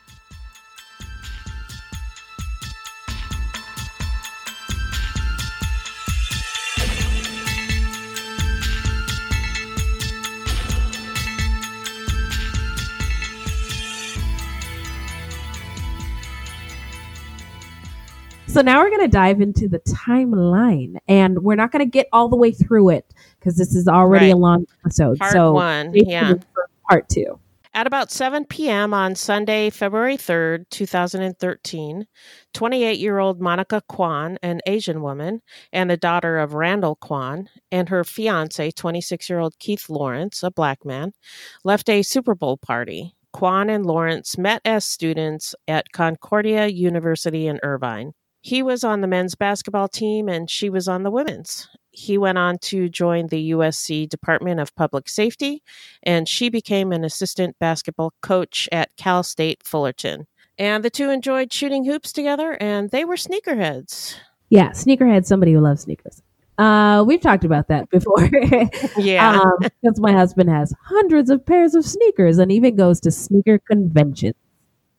So now we're going to dive into the timeline, and we're not going to get all the way through it because this is already a long episode. Part 1, yeah. Part 2. At about 7 p.m. on Sunday, February 3rd, 2013, 28-year-old Monica Kwan, an Asian woman and the daughter of Randall Kwan, and her fiancé, 26-year-old Keith Lawrence, a Black man, left a Super Bowl party. Kwan and Lawrence met as students at Concordia University in Irvine. He was on the men's basketball team and she was on the women's. He went on to join the USC Department of Public Safety, and she became an assistant basketball coach at Cal State Fullerton. And the two enjoyed shooting hoops together, and they were sneakerheads. Yeah, sneakerhead, somebody who loves sneakers. We've talked about that before. Yeah. Because my husband has hundreds of pairs of sneakers and even goes to sneaker conventions.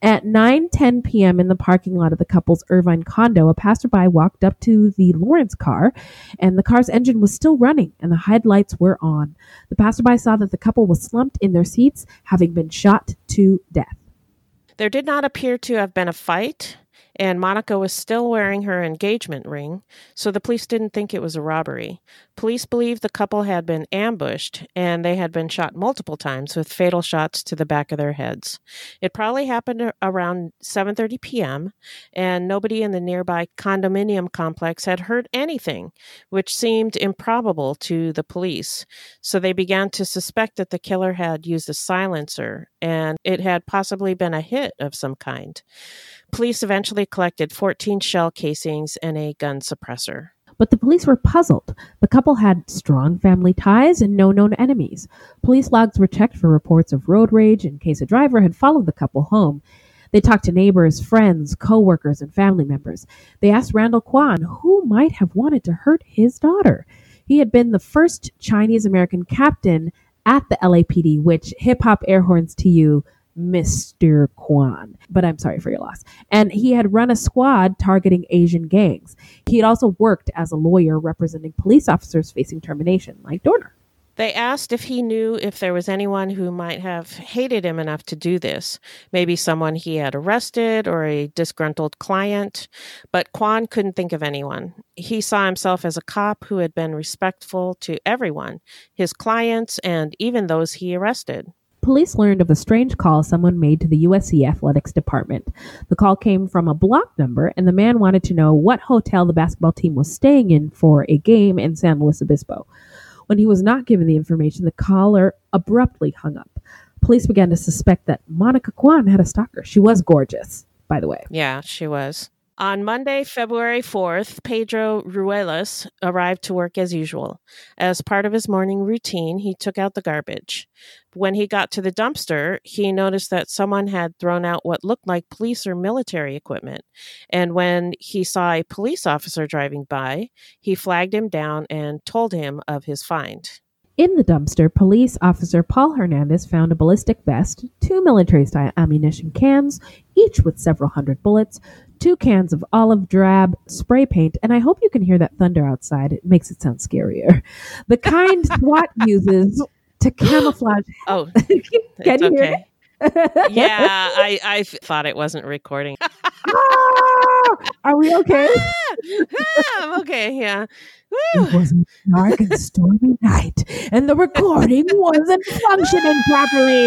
At 9:10 p.m. in the parking lot of the couple's Irvine condo, a passerby walked up to the Lawrence car, and the car's engine was still running and the headlights were on. The passerby saw that the couple was slumped in their seats, having been shot to death. There did not appear to have been a fight, and Monica was still wearing her engagement ring, so the police didn't think it was a robbery. Police believe the couple had been ambushed, and they had been shot multiple times with fatal shots to the back of their heads. It probably happened around 7:30 p.m., and nobody in the nearby condominium complex had heard anything, which seemed improbable to the police. So they began to suspect that the killer had used a silencer, and it had possibly been a hit of some kind. Police eventually collected 14 shell casings and a gun suppressor. But the police were puzzled. The couple had strong family ties and no known enemies. Police logs were checked for reports of road rage in case a driver had followed the couple home. They talked to neighbors, friends, co-workers, and family members. They asked Randall Kwan who might have wanted to hurt his daughter. He had been the first Chinese-American captain at the LAPD, which hip-hop air horns to you, Mr. Kwan, but I'm sorry for your loss. And he had run a squad targeting Asian gangs. He had also worked as a lawyer representing police officers facing termination, like Dorner. They asked if he knew if there was anyone who might have hated him enough to do this, maybe someone he had arrested or a disgruntled client, but Kwan couldn't think of anyone. He saw himself as a cop who had been respectful to everyone, his clients, and even those he arrested. Police learned of a strange call someone made to the USC Athletics Department. The call came from a block number, and the man wanted to know what hotel the basketball team was staying in for a game in San Luis Obispo. When he was not given the information, the caller abruptly hung up. Police began to suspect that Monica Kwan had a stalker. She was gorgeous, by the way. Yeah, she was. On Monday, February 4th, Pedro Ruelas arrived to work as usual. As part of his morning routine, he took out the garbage. When he got to the dumpster, he noticed that someone had thrown out what looked like police or military equipment. And when he saw a police officer driving by, he flagged him down and told him of his find. In the dumpster, police officer Paul Hernandez found a ballistic vest, 2 military-style ammunition cans, each with several hundred bullets, 2 cans of olive drab spray paint, and I hope you can hear that thunder outside. It makes it sound scarier. The kind SWAT uses to camouflage. Oh, can you hear okay. Yeah, I thought it wasn't recording. Are we okay? I'm okay, yeah. It was a dark and stormy night, and the recording wasn't functioning properly.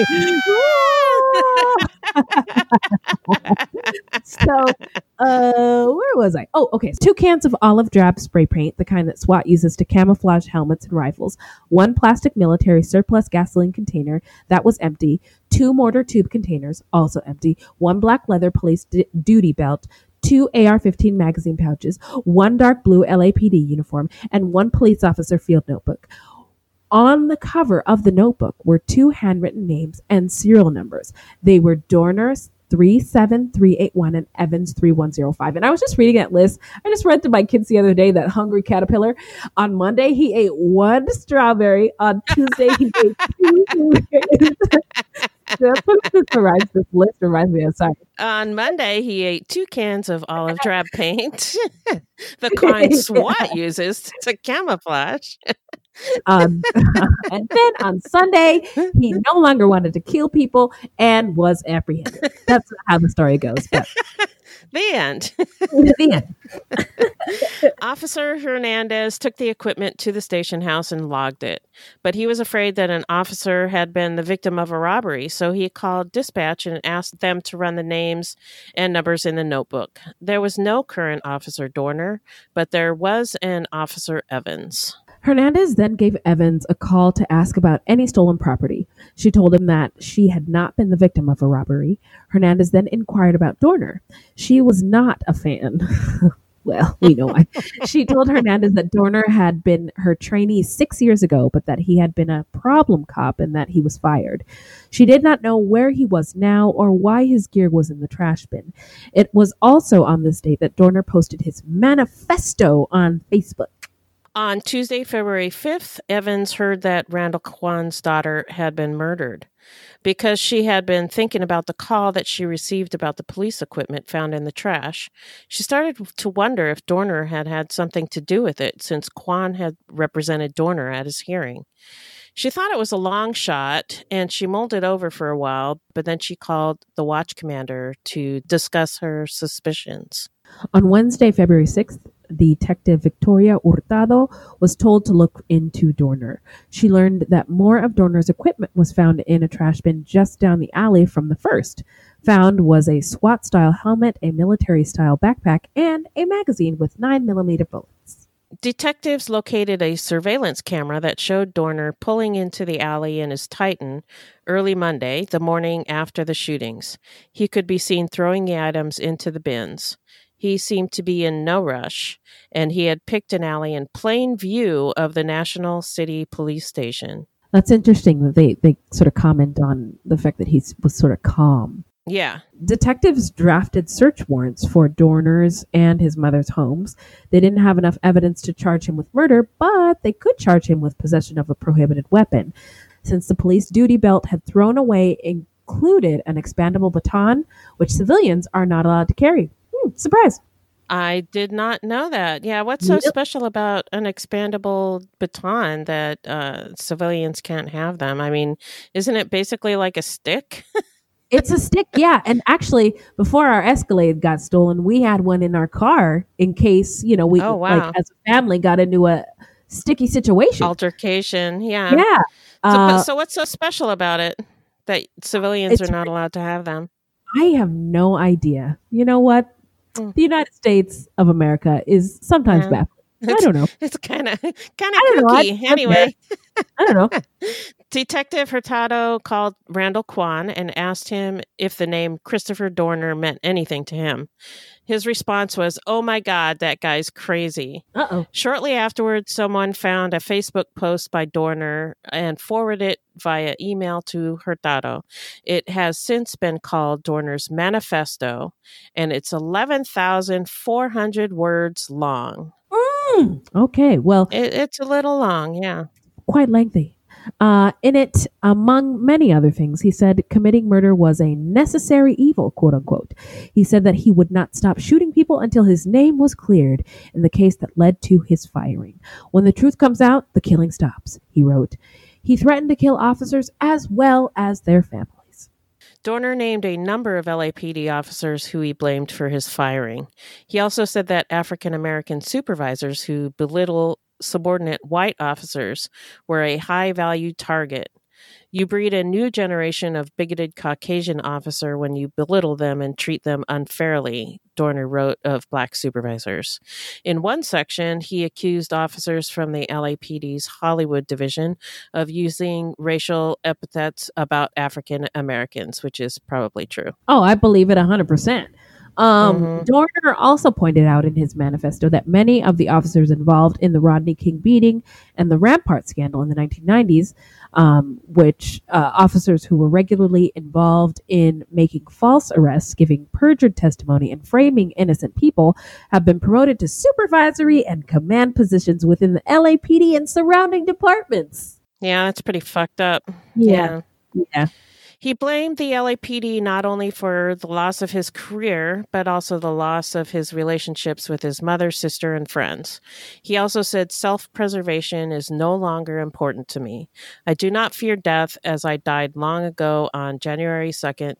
So, where was I? Oh, okay. 2 cans of olive drab spray paint, the kind that SWAT uses to camouflage helmets and rifles. 1 plastic military surplus gasoline container that was empty. 2 mortar tube containers, also empty. 1 black leather police duty belt. 2 AR-15 magazine pouches, 1 dark blue LAPD uniform, and 1 police officer field notebook. On the cover of the notebook were 2 handwritten names and serial numbers. They were Dorner's 37381 and Evans 3105. And I was just reading that list. I just read to my kids the other day that hungry caterpillar. On Monday, he ate 1 strawberry. On Tuesday, he ate 2 blueberries. This list reminds me of, sorry. On Monday, he ate 2 cans of olive drab paint, the kind SWAT uses to camouflage. And then on Sunday, he no longer wanted to kill people and was apprehended. That's how the story goes. But the end. The end. Officer Hernandez took the equipment to the station house and logged it. But he was afraid that an officer had been the victim of a robbery, so he called dispatch and asked them to run the names and numbers in the notebook. There was no current Officer Dorner, but there was an Officer Evans. Hernandez then gave Evans a call to ask about any stolen property. She told him that she had not been the victim of a robbery. Hernandez then inquired about Dorner. She was not a fan. Well, we know why. She told Hernandez that Dorner had been her trainee 6 years ago, but that he had been a problem cop and that he was fired. She did not know where he was now or why his gear was in the trash bin. It was also on this date that Dorner posted his manifesto on Facebook. On Tuesday, February 5th, Evans heard that Randall Kwan's daughter had been murdered. Because she had been thinking about the call that she received about the police equipment found in the trash, she started to wonder if Dorner had had something to do with it, since Kwan had represented Dorner at his hearing. She thought it was a long shot, and she mulled it over for a while, but then she called the watch commander to discuss her suspicions. On Wednesday, February 6th, Detective Victoria Hurtado was told to look into Dorner. She learned that more of Dorner's equipment was found in a trash bin just down the alley from the first. Found was a SWAT-style helmet, a military-style backpack, and a magazine with 9mm bullets. Detectives located a surveillance camera that showed Dorner pulling into the alley in his Titan early Monday, the morning after the shootings. He could be seen throwing the items into the bins. He seemed to be in no rush, and he had picked an alley in plain view of the National City Police Station. That's interesting that they sort of comment on the fact that he was sort of calm. Yeah. Detectives drafted search warrants for Dorner's and his mother's homes. They didn't have enough evidence to charge him with murder, but they could charge him with possession of a prohibited weapon. Since the police duty belt had thrown away included an expandable baton, which civilians are not allowed to carry. Surprise. I did not know that. Yeah, what's so special about an expandable baton that civilians can't have them? I mean, isn't it basically like a stick? It's a stick, yeah. And actually, before our Escalade got stolen, we had one in our car in case, we like as a family got into a sticky situation. Altercation, yeah. Yeah. So what's so special about it that civilians are not allowed to have them? I have no idea. You know what? The United States of America is sometimes baffling. I don't know. It's kind of kooky. Anyway. I don't know. Detective Hurtado called Randall Kwan and asked him if the name Christopher Dorner meant anything to him. His response was, "Oh my God, that guy's crazy." Uh-oh. Shortly afterwards, someone found a Facebook post by Dorner and forwarded it via email to Hurtado. It has since been called Dorner's Manifesto, and it's 11,400 words long. Okay, well. It's a little long, yeah. Quite lengthy. In it, among many other things, he said committing murder was a necessary evil, quote unquote. He said that he would not stop shooting people until his name was cleared in the case that led to his firing. When the truth comes out, the killing stops, he wrote. He threatened to kill officers as well as their families. Dorner named a number of LAPD officers who he blamed for his firing. He also said that African-American supervisors who belittle subordinate white officers were a high-value target. You breed a new generation of bigoted Caucasian officer when you belittle them and treat them unfairly, Dorner wrote of black supervisors. In one section, he accused officers from the LAPD's Hollywood division of using racial epithets about African Americans, which is probably true. Oh, I believe it 100%. Dorner also pointed out in his manifesto that many of the officers involved in the Rodney King beating and the Rampart scandal in the 1990s, which officers who were regularly involved in making false arrests, giving perjured testimony, and framing innocent people, have been promoted to supervisory and command positions within the LAPD and surrounding departments. Yeah, that's pretty fucked up. Yeah. He blamed the LAPD not only for the loss of his career, but also the loss of his relationships with his mother, sister, and friends. He also said, "Self-preservation is no longer important to me. I do not fear death, as I died long ago on January 2nd,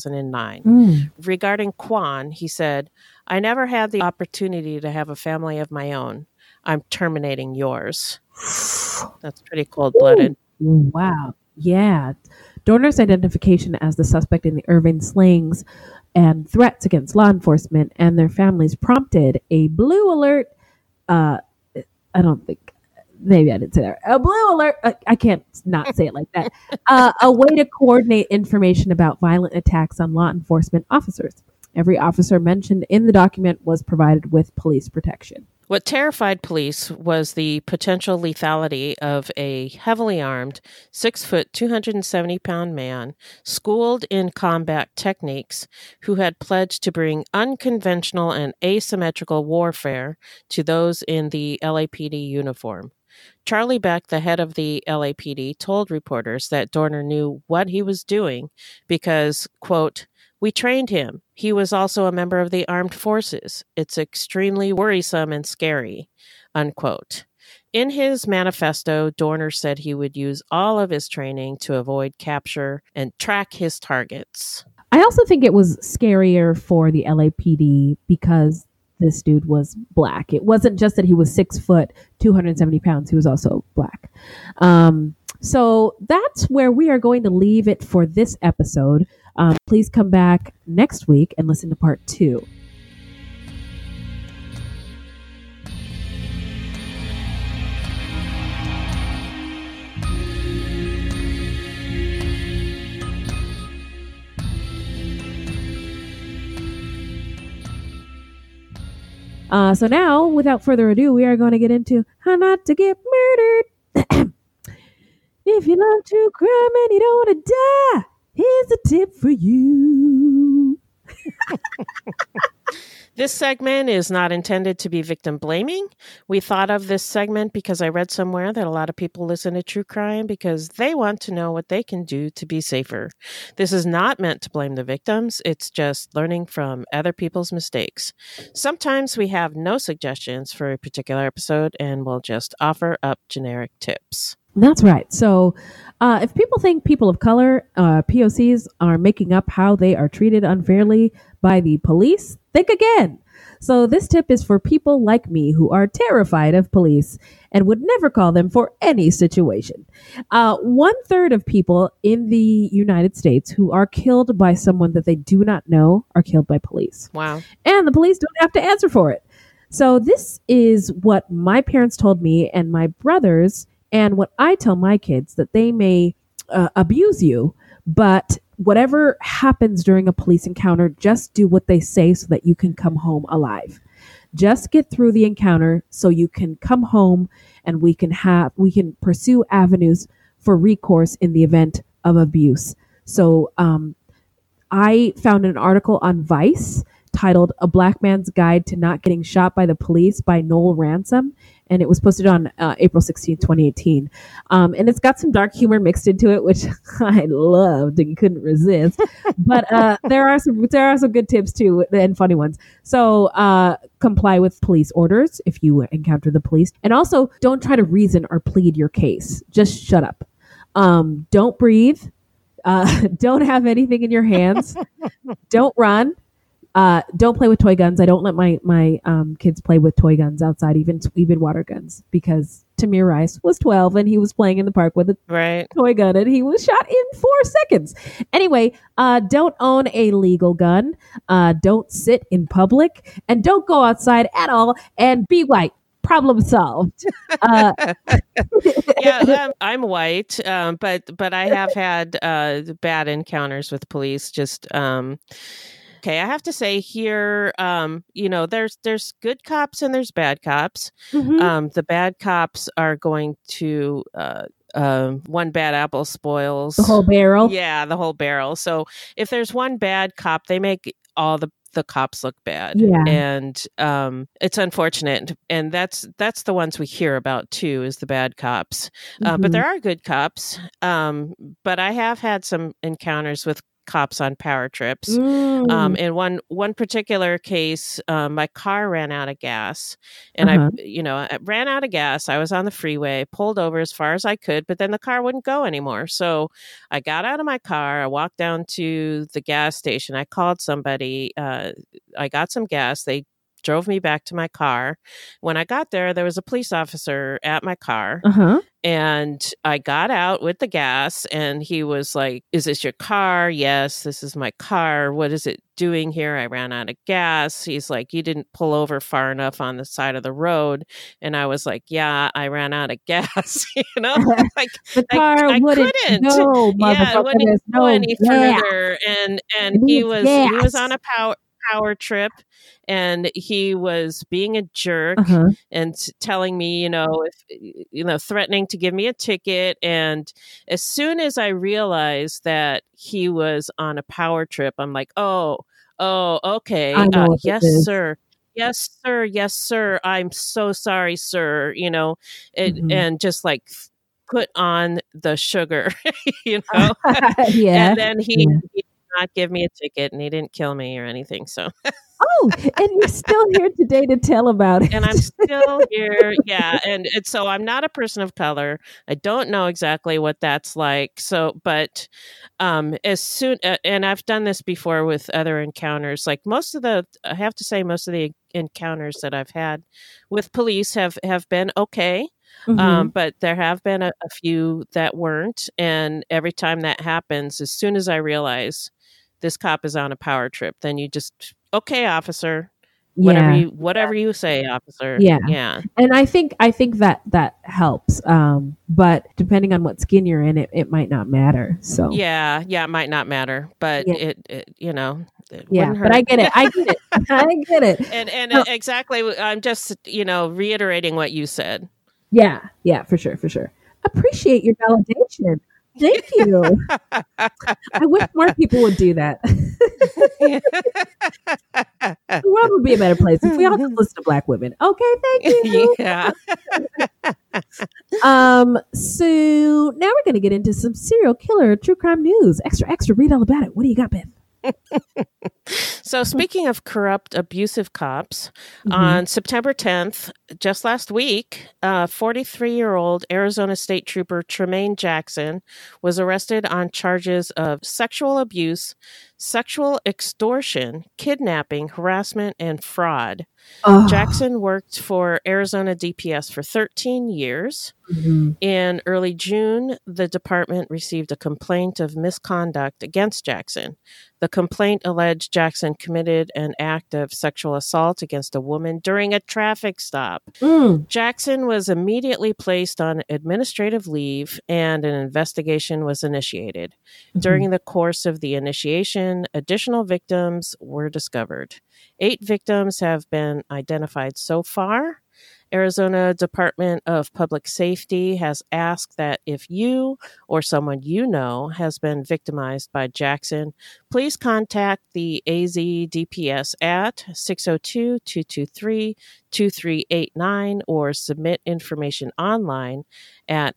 2009. Regarding Kwan, he said, "I never had the opportunity to have a family of my own. I'm terminating yours." That's pretty cold-blooded. Wow. Yeah. Dorner's identification as the suspect in the Irving slayings and threats against law enforcement and their families prompted a blue alert. I don't think, maybe I didn't say that. A blue alert. I can't not say it like that. A way to coordinate information about violent attacks on law enforcement officers. Every officer mentioned in the document was provided with police protection. What terrified police was the potential lethality of a heavily armed, 6-foot, 270-pound man, schooled in combat techniques, who had pledged to bring unconventional and asymmetrical warfare to those in the LAPD uniform. Charlie Beck, the head of the LAPD, told reporters that Dorner knew what he was doing because, quote, "We trained him. He was also a member of the armed forces. It's extremely worrisome and scary," unquote. In his manifesto, Dorner said he would use all of his training to avoid capture and track his targets. I also think it was scarier for the LAPD because this dude was black. It wasn't just that he was 6 foot, 270 pounds. He was also black. So that's where we are going to leave it for this episode. Please come back next week and listen to part 2. So now, without further ado, we are going to get into how not to get murdered. If you love true crime and you don't want to die, here's a tip for you. This segment is not intended to be victim blaming. We thought of this segment because I read somewhere that a lot of people listen to true crime because they want to know what they can do to be safer. This is not meant to blame the victims. It's just learning from other people's mistakes. Sometimes we have no suggestions for a particular episode and we'll just offer up generic tips. That's right. So if people think people of color, POCs, are making up how they are treated unfairly by the police, think again. So this tip is for people like me who are terrified of police and would never call them for any situation. 1/3 of people in the United States who are killed by someone that they do not know are killed by police. Wow. And the police don't have to answer for it. So this is what my parents told me and my brothers, and what I tell my kids, that they may abuse you, but whatever happens during a police encounter, just do what they say so that you can come home alive. Just get through the encounter so you can come home and we can pursue avenues for recourse in the event of abuse. So I found an article on Vice titled "A Black Man's Guide to Not Getting Shot by the Police" by Noel Ransom. And it was posted on April 16, 2018. And it's got some dark humor mixed into it, which I loved and couldn't resist. But there are some good tips too, and funny ones. So comply with police orders if you encounter the police. And also don't try to reason or plead your case. Just shut up. Don't breathe. Don't have anything in your hands. Don't run. Don't play with toy guns. I don't let my kids play with toy guns outside, even water guns, because Tamir Rice was 12 and he was playing in the park with a toy gun and he was shot in 4 seconds. Anyway, don't own a legal gun. Don't sit in public, and don't go outside at all, and be white. Problem solved. Yeah, I'm white, but I have had bad encounters with police. Just okay, I have to say here, there's good cops and there's bad cops. Mm-hmm. The bad cops are going to one bad apple spoils the whole barrel. Yeah, the whole barrel. So if there's one bad cop, they make all the cops look bad. Yeah. And it's unfortunate. And that's the ones we hear about too, is the bad cops. But there are good cops. But I have had some encounters with cops on power trips. In one particular case, my car ran out of gas, and I ran out of gas. I was on the freeway, pulled over as far as I could, but then the car wouldn't go anymore. So I got out of my car. I walked down to the gas station. I called somebody. I got some gas. They drove me back to my car. When I got there was a police officer at my car. And I got out with the gas, and he was like, "Is this your car?" "Yes, this is my car. What is it doing here?" "I ran out of gas." He's like, "You didn't pull over far enough on the side of the road." And I was like, "Yeah, I ran out of gas." Like the car I wouldn't couldn't. go, Yeah, it wouldn't go any further. And he was on a power trip, and he was being a jerk and telling me, threatening to give me a ticket. And as soon as I realized that he was on a power trip, I'm like, oh, okay. I know what Yes, this is. sir. Yes, sir. Yes, sir. I'm so sorry, sir. And just like put on the sugar, Yeah. And then he Yeah. did not give me a ticket, and he didn't kill me or anything. So, Oh, and you're still here today to tell about it. and I'm still here. Yeah. And so I'm not a person of color. I don't know exactly what that's like. So, but as soon, and I've done this before with other encounters, like I have to say, most of the encounters that I've had with police have been okay. But there have been a few that weren't. And every time that happens, as soon as I realize this cop is on a power trip, then you just, okay, officer, whatever you say, officer. Yeah. And I think that helps. But depending on what skin you're in, it might not matter. So yeah, it might not matter, but it it wouldn't hurt. But I get it. I get it. And exactly, I'm just, reiterating what you said. Yeah, for sure. Appreciate your validation. Thank you. I wish more people would do that. The world would be a better place if we all just listen to Black women. Okay, thank you. Yeah. So now we're going to get into some serial killer true crime news. Extra, read all about it. What do you got, Beth? So speaking of corrupt, abusive cops, on September 10th, just last week, 43-year-old Arizona State Trooper Tremaine Jackson was arrested on charges of sexual abuse, sexual extortion, kidnapping, harassment, and fraud. Jackson worked for Arizona DPS for 13 years. In early June, the department received a complaint of misconduct against Jackson. The complaint alleged Jackson committed an act of sexual assault against a woman during a traffic stop. Jackson was immediately placed on administrative leave, and an investigation was initiated. During the course of the initiation, additional victims were discovered. 8 victims have been identified so far. Arizona Department of Public Safety has asked that if you or someone you know has been victimized by Jackson, please contact the AZDPS at 602-223-2389 or submit information online at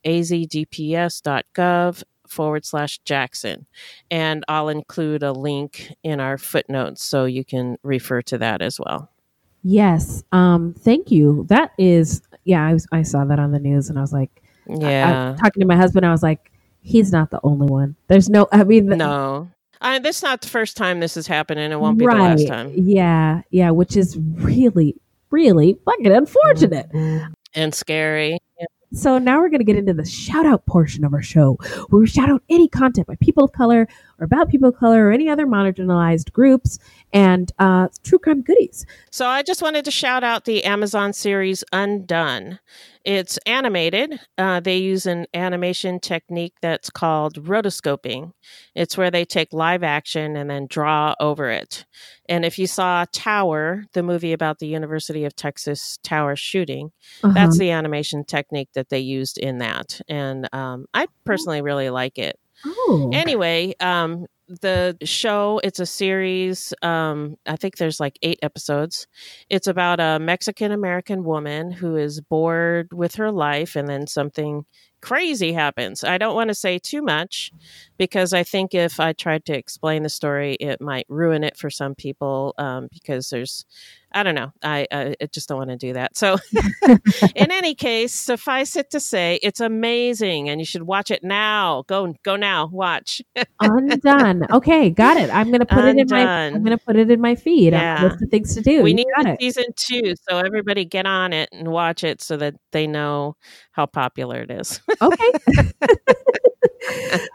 azdps.gov/Jackson. And I'll include a link in our footnotes so you can refer to that as well. Yes. Thank you. That is, I saw that on the news and I was like, I talking to my husband, I was like, he's not the only one. There's no, no. This is not the first time this has happened, and it won't be the last time. Yeah, which is really, really fucking unfortunate. And scary. So now we're going to get into the shout out portion of our show, where we shout out any content by people of color or about people of color or any other marginalized groups and true crime goodies. So I just wanted to shout out the Amazon series Undone. It's animated. They use an animation technique that's called rotoscoping. It's where they take live action and then draw over it. And if you saw Tower, the movie about the University of Texas Tower shooting, that's the animation technique that they used in that. And I personally really like it. Anyway, the show, it's a series. I think there's like 8 episodes. It's about a Mexican-American woman who is bored with her life, and then something crazy happens. I don't want to say too much because I think if I tried to explain the story, it might ruin it for some people because I don't know. I just don't want to do that. So in any case, suffice it to say, it's amazing and you should watch it now. Go now. Watch. Undone. Okay, got it. I'm going to put it in my feed. Yeah. List of things to do. We need season 2, so everybody get on it and watch it so that they know how popular it is. Okay.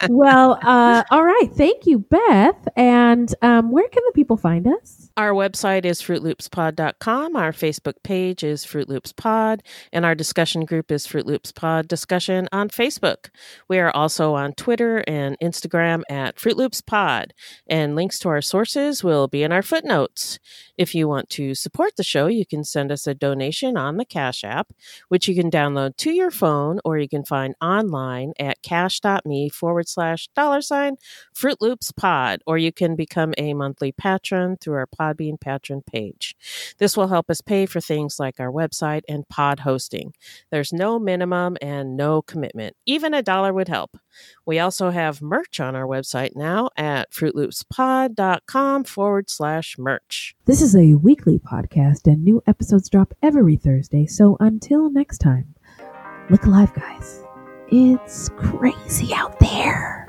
Well, all right. Thank you, Beth. And where can the people find us? Our website is fruitloopspod.com. Our Facebook page is Fruit Loops Pod, and our discussion group is Fruit Loops Pod Discussion on Facebook. We are also on Twitter and Instagram at Fruit Loops Pod, and links to our sources will be in our footnotes. If you want to support the show, you can send us a donation on the Cash App, which you can download to your phone, or you can find online at cash.me/$Fruit Loops Pod, or you can become a monthly patron through our Podbean patron page. This will help us pay for things like our website and pod hosting. There's no minimum and no commitment. Even $1 would help. We also have merch on our website now at fruitloopspod.com/merch. This is a weekly podcast and new episodes drop every Thursday. So until next time, look alive, guys. It's crazy out there.